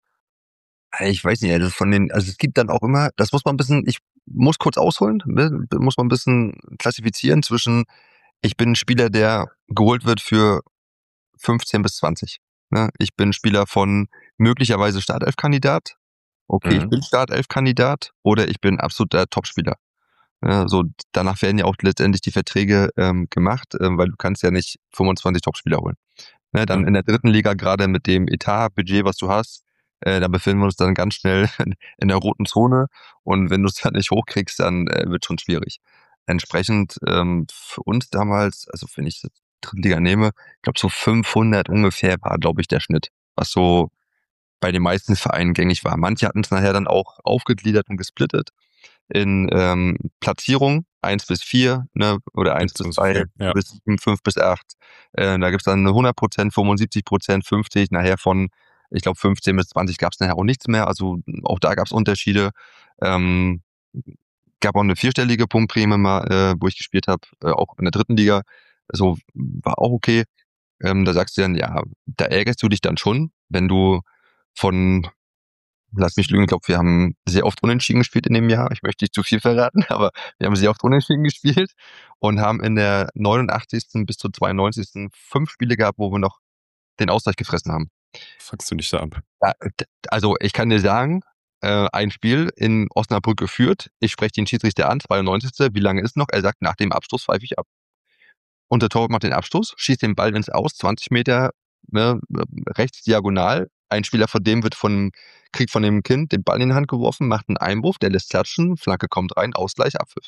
Ich weiß nicht, also von den, also es gibt dann auch immer, das muss man ein bisschen, ich muss kurz ausholen, ne, muss man ein bisschen klassifizieren zwischen, ich bin ein Spieler, der geholt wird für fünfzehn bis zwanzig. Ne? Ich bin Spieler von möglicherweise Startelf-Kandidat. Okay, ich Mhm. bin Startelf-Kandidat oder ich bin absoluter Topspieler. Ja, so danach werden ja auch letztendlich die Verträge ähm, gemacht, ähm, weil du kannst ja nicht fünfundzwanzig Topspieler holen. Ne, dann Ja. in der dritten Liga, gerade mit dem Etat-Budget, was du hast, äh, da befinden wir uns dann ganz schnell in der roten Zone. Und wenn du es dann nicht hochkriegst, dann äh, wird schon schwierig. Entsprechend ähm, für uns damals, also wenn ich die dritte Liga nehme, ich glaube so fünfhundert ungefähr war, glaube ich, der Schnitt, was so bei den meisten Vereinen gängig war. Manche hatten es nachher dann auch aufgegliedert und gesplittet in ähm, Platzierung eins bis vier, ne, oder eins Gibt's bis uns drei, viel, ja. bis sieben, fünf bis acht. Äh, da gibt's dann hundert Prozent, fünfundsiebzig Prozent, fünfzig. Nachher von, ich glaube, fünfzehn bis zwanzig gab's nachher auch nichts mehr. Also auch da gab's Unterschiede. Ähm, gab auch eine vierstellige Punktprämie mal, äh, wo ich gespielt habe, äh, auch in der dritten Liga. Also war auch okay. Ähm, da sagst du dann, ja, da ärgerst du dich dann schon, wenn du von, lass mich lügen, ich glaube, wir haben sehr oft unentschieden gespielt in dem Jahr. Ich möchte nicht zu viel verraten, aber wir haben sehr oft unentschieden gespielt und haben in der neunundachtzigsten bis zur zweiundneunzigsten fünf Spiele gehabt, wo wir noch den Ausgleich gefressen haben. Fuckst du dich da ab? Ja, d- also ich kann dir sagen, äh, ein Spiel in Osnabrück geführt. Ich spreche den Schiedsrichter an, zweiundneunzigsten Wie lange ist noch? Er sagt, nach dem Abstoß pfeife ich ab. Und der Torwart macht den Abstoß, schießt den Ball ins Aus, zwanzig Meter, ne, rechts diagonal. Ein Spieler von dem wird von, kriegt von dem Kind den Ball in die Hand geworfen, macht einen Einwurf, der lässt klatschen, Flanke kommt rein, Ausgleich, Abpfiff.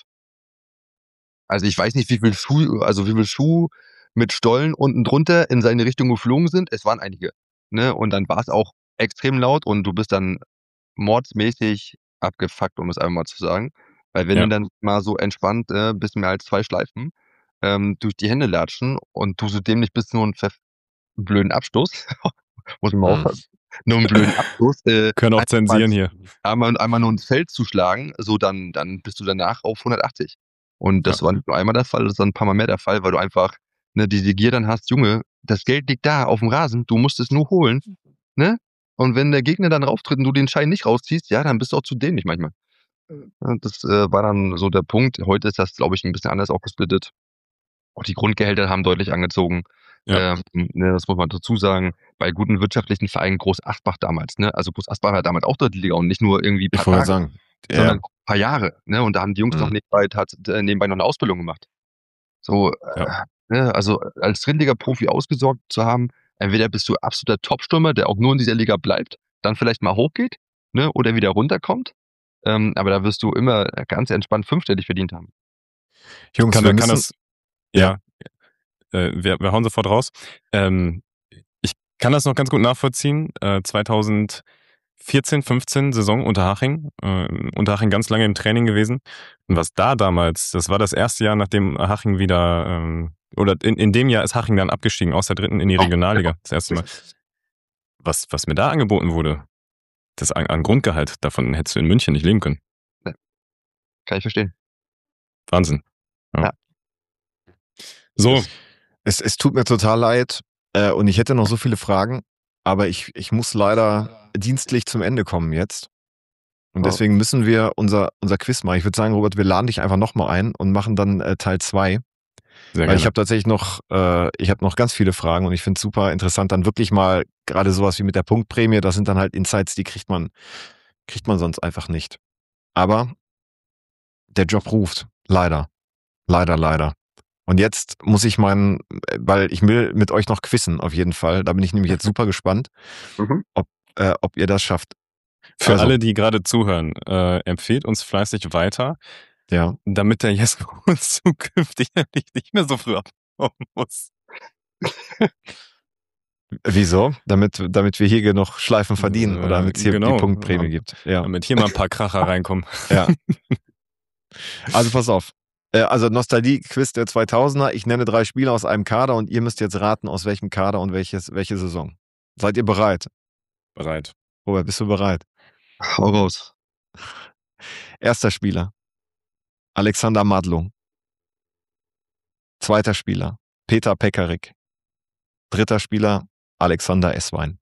Also ich weiß nicht, wie viel Schuh, also wie viel Schuh mit Stollen unten drunter in seine Richtung geflogen sind. Es waren einige. Ne? Und dann war es auch extrem laut und du bist dann mordsmäßig abgefuckt, um es einmal mal zu sagen. Weil wenn Ja. du dann mal so entspannt äh, bis mehr als zwei Schleifen ähm, durch die Hände latschen und du so dämlich bist, nur einen verf- blöden Abstoß, muss man mal Mhm. aufpassen, nur einen blöden Abstoß, äh, Können auch einfach mal, zensieren hier. einmal, einmal nur ins Feld zu schlagen, so dann, dann bist du danach auf hundertachtzig. Und das Ja. war nicht nur einmal der Fall, das ist dann ein paar Mal mehr der Fall, weil du einfach ne, diese Gier dann hast, Junge, das Geld liegt da auf dem Rasen, du musst es nur holen, ne? Und wenn der Gegner dann rauftritt und du den Schein nicht rausziehst, ja, dann bist du auch zu dämlich manchmal. Ja, das äh, war dann so der Punkt. Heute ist das, glaube ich, ein bisschen anders aufgesplittet. Auch die Grundgehälter haben deutlich angezogen. Ja. Ähm, ne, das muss man dazu sagen. Bei guten wirtschaftlichen Vereinen, Groß Asbach damals, ne? Also Groß Asbach war damals auch dritte Liga und nicht nur irgendwie ein Ich paar wollte Tage, sagen, sondern ja, ein paar Jahre. Ne? Und da haben die Jungs noch Mhm. nebenbei, tat, äh, nebenbei noch eine Ausbildung gemacht. So, Ja. äh, ne? Also als Drittliga-Profi ausgesorgt zu haben, entweder bist du absoluter Topstürmer, der auch nur in dieser Liga bleibt, dann vielleicht mal hochgeht, ne? Oder wieder runterkommt. Ähm, aber da wirst du immer ganz entspannt fünfstellig verdient haben. Jungs, Kann, wir kann müssen, das, ja, äh, wir, wir hauen sofort raus. Ähm, ich kann das noch ganz gut nachvollziehen. Äh, zweitausendvierzehn, fünfzehn Saison unter Haching. Äh, unter Haching ganz lange im Training gewesen. Und was da damals, das war das erste Jahr, nachdem Haching wieder, ähm, oder in, in dem Jahr ist Haching dann abgestiegen aus der dritten in die Regionalliga. Das erste Mal. Was, was mir da angeboten wurde, das an, an Grundgehalt, davon hättest du in München nicht leben können. Ja, kann ich verstehen. Wahnsinn. Ja. Ja. So, es, es tut mir total leid äh, und ich hätte noch so viele Fragen, aber ich, ich muss leider dienstlich zum Ende kommen jetzt. Und Ja. deswegen müssen wir unser, unser Quiz machen. Ich würde sagen, Robert, wir laden dich einfach nochmal ein und machen dann äh, Teil zwei. sehr Weil ich gerne. habe tatsächlich noch, äh, ich habe noch ganz viele Fragen und ich finde es super interessant, dann wirklich mal gerade sowas wie mit der Punktprämie, das sind dann halt Insights, die kriegt man, kriegt man sonst einfach nicht. Aber der Job ruft. Leider. Leider, leider. Und jetzt muss ich meinen, weil ich will mit euch noch quizzen, auf jeden Fall. Da bin ich nämlich jetzt super gespannt, Mhm. ob, äh, ob ihr das schafft. Für Also, alle, die gerade zuhören, äh, empfehlt uns fleißig weiter, ja. damit der Jesko uns zukünftig nicht mehr so früh abhauen muss. Wieso? Damit, damit wir hier genug Schleifen verdienen Äh, oder damit es hier genau. die Punktprämie gibt. Ja. Damit hier mal ein paar Kracher reinkommen. Ja. Also pass auf. Äh, Also Nostalgie-Quiz der zweitausender. Ich nenne drei Spieler aus einem Kader und ihr müsst jetzt raten, aus welchem Kader und welches, welche Saison. Seid ihr bereit? Bereit. Robert, bist du bereit? Hau raus. Erster Spieler. Alexander Madlung. Zweiter Spieler. Peter Pekarik. Dritter Spieler. Alexander Esswein.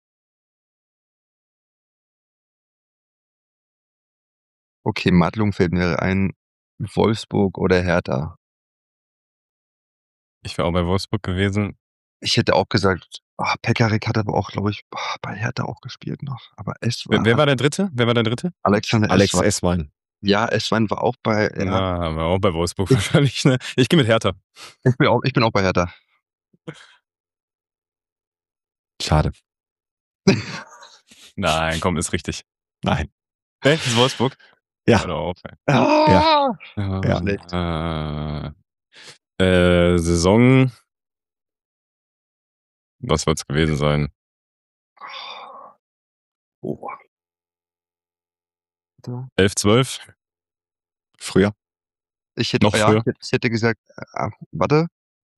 Okay, Madlung fällt mir ein. Wolfsburg oder Hertha. Ich wäre auch bei Wolfsburg gewesen. Ich hätte auch gesagt, oh, Pekarik hat aber auch, glaube ich, oh, bei Hertha auch gespielt noch. Aber es Wer, war wer war der Dritte? Wer war der Dritte? Alexander Alex Esswein. Esswein. Ja, Esswein war auch bei. Ja, Na, war auch bei Wolfsburg wahrscheinlich. Ne? Ich gehe mit Hertha. ich, bin auch, ich bin auch bei Hertha. Schade. Nein, komm, ist richtig. Nein. Echt? Ist Wolfsburg? Ja. Hör doch auf, ey. Ah, Ja. schlecht. Äh, äh, Saison. Was wird es gewesen sein? Oh. elf, zwölf? Früher. Ich hätte, Noch ja, früher? ich hätte gesagt, äh, warte.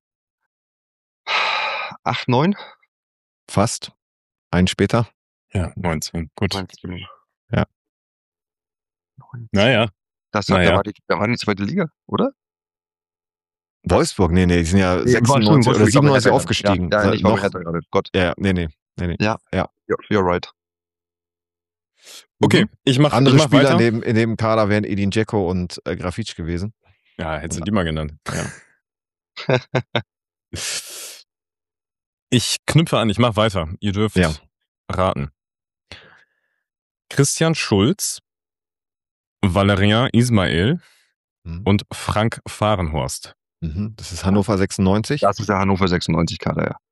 acht, neun? Fast. Einen später. Ja, neunzehn. Gut. neunzehn. Ja. neunzehn. Naja. Das hat, Naja. da, war die, da war die zweite Liga, oder? Wolfsburg, nee, nee, die sind ja Nee, sechsundneunzig Wolfsburg, oder ich war bei siebenundneunzig Hertha aufgestiegen. gerade. Ja, ja, ich war bei noch, Hertha gerade. Gott. ja, nee, nee, nee, nee. Ja. Ja. You're, you're right. Okay, Mhm. ich mach, Andere ich mach Spieler weiter. in dem, in dem Kader wären Edin Dzeko und äh, Grafitsch gewesen. Ja, hättest du die mal genannt. Ja. Ich knüpfe an, ich mach weiter. Ihr dürft Ja. raten. Christian Schulz, Valérien Ismail Mhm. und Frank Fahrenhorst. Mhm. Das ist Hannover sechsundneunzig. Das ist der Hannover sechsundneunzig Kader, ja.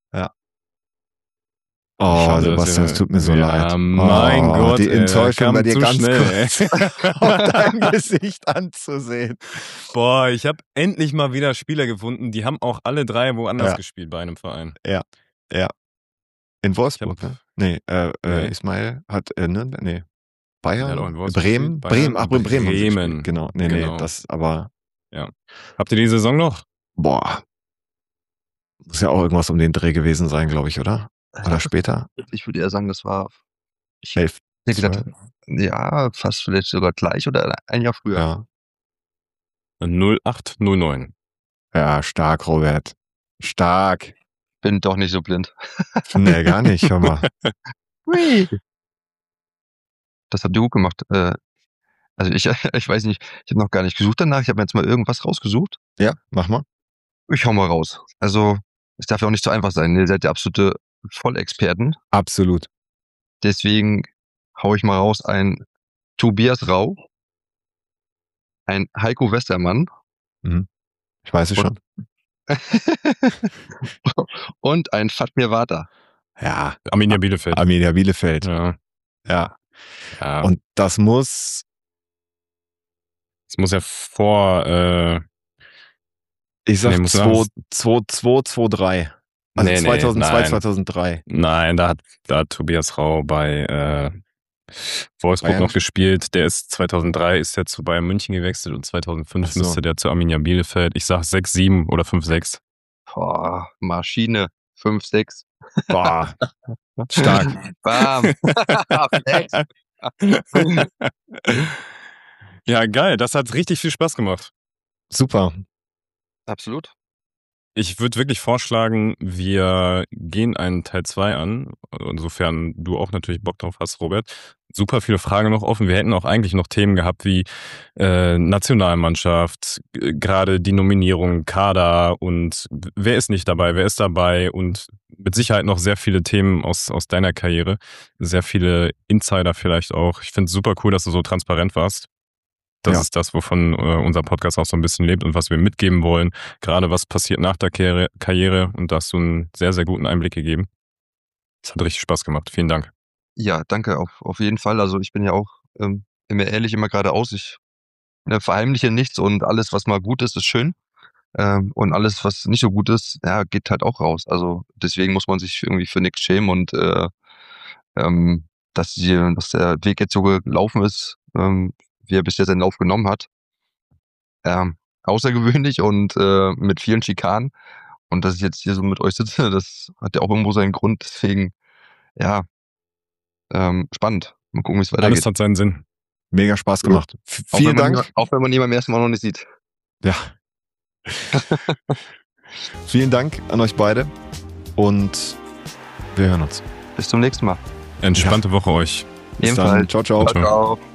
Oh, Schade, Sebastian, dass es tut mir ihr- so ja, leid. mein oh, Gott, die ey, Enttäuschung kam bei dir zu ganz schnell, kurz auf deinem Gesicht anzusehen. Boah, ich habe endlich mal wieder Spieler gefunden, die haben auch alle drei woanders Ja. gespielt bei einem Verein. In Wolfsburg, Ich hab- ne? Nee, äh, äh, Nee. Ismail hat, äh, ne, nee. Bayern? Der hat auch in Wolfsburg Bremen? gespielt, Bayern, Bremen, ach, in Bremen. haben sie Bremen. gespielt. Genau, nee, Genau. nee, das, aber, Habt ihr die Saison noch? boah. Muss ja auch irgendwas um den Dreh gewesen sein, glaube ich, oder? Oder später? Ich würde eher sagen, das war. Ich Elf, hätte gesagt, zwölf? ja, fast vielleicht sogar gleich oder ein Jahr früher. Ja. null acht null neun. Ja, stark, Robert. Stark. Bin doch nicht so blind. Nee, gar nicht, hör mal. Das habt ihr gut gemacht. Äh, also ich, ich weiß nicht, ich habe noch gar nicht gesucht danach. Ich habe mir jetzt mal irgendwas rausgesucht. Ja, mach mal. Ich hau mal raus. Also, es darf ja auch nicht so einfach sein. Ihr seid ja absolute Vollexperten. Absolut. Deswegen hau ich mal raus ein Tobias Rau, ein Heiko Westermann Ich weiß es Und- schon. und ein Fatmir Vata. Ja, Arminia Bielefeld. Arminia Bielefeld. Ja. Ja. ja. Und das muss, es muss ja vor, äh, ich sag Nee, muss zwei, nach- zwei, zwei, zwei, drei. Also Nee, nee, zweitausendzwei, nein. zweitausenddrei. nein, da hat, da hat Tobias Rau bei äh, Wolfsburg Bayern? noch gespielt. Der ist zweitausenddrei ist der zu Bayern München gewechselt und zweitausendfünf Ach so. müsste der zu Arminia Bielefeld. Ich sag sechs sieben oder fünf sechs. Boah, Maschine. fünf sechs. Boah, stark. Bam. Flex. Ja, geil. Das hat richtig viel Spaß gemacht. Super. Absolut. Ich würde wirklich vorschlagen, wir gehen einen Teil zwei an, insofern du auch natürlich Bock drauf hast, Robert. Super viele Fragen noch offen. Wir hätten auch eigentlich noch Themen gehabt wie äh, Nationalmannschaft, g- gerade die Nominierung, Kader und wer ist nicht dabei, wer ist dabei und mit Sicherheit noch sehr viele Themen aus, aus deiner Karriere, sehr viele Insider vielleicht auch. Ich finde es super cool, dass du so transparent warst. Das Ja. ist das, wovon äh, unser Podcast auch so ein bisschen lebt und was wir mitgeben wollen. Gerade was passiert nach der Karriere, Karriere und da hast du einen sehr, sehr guten Einblick gegeben. Es hat richtig Spaß gemacht. Vielen Dank. Ja, danke, auf, auf jeden Fall. Also ich bin ja auch ähm, immer ehrlich, immer geradeaus. Ich ne, verheimliche nichts und alles, was mal gut ist, ist schön. Ähm, und alles, was nicht so gut ist, ja, geht halt auch raus. Also deswegen muss man sich irgendwie für nichts schämen und äh, ähm, dass, die, dass der Weg jetzt so gelaufen ist, ähm, wie er bis jetzt den Lauf genommen hat. Ähm, außergewöhnlich und äh, mit vielen Schikanen. Und dass ich jetzt hier so mit euch sitze, das hat ja auch irgendwo seinen Grund. Deswegen, ja, ähm, spannend. Mal gucken, wie es weitergeht. Alles hat seinen Sinn. Mega Spaß gemacht. F- Auch Vielen wenn man Dank. ihn- Auch wenn man ihn beim ersten Mal noch nicht sieht. Ja. Vielen Dank an euch beide und wir hören uns. Bis zum nächsten Mal. Entspannte Woche euch. Bis Ebenfalls. dann. Ciao, ciao. Ciao, ciao.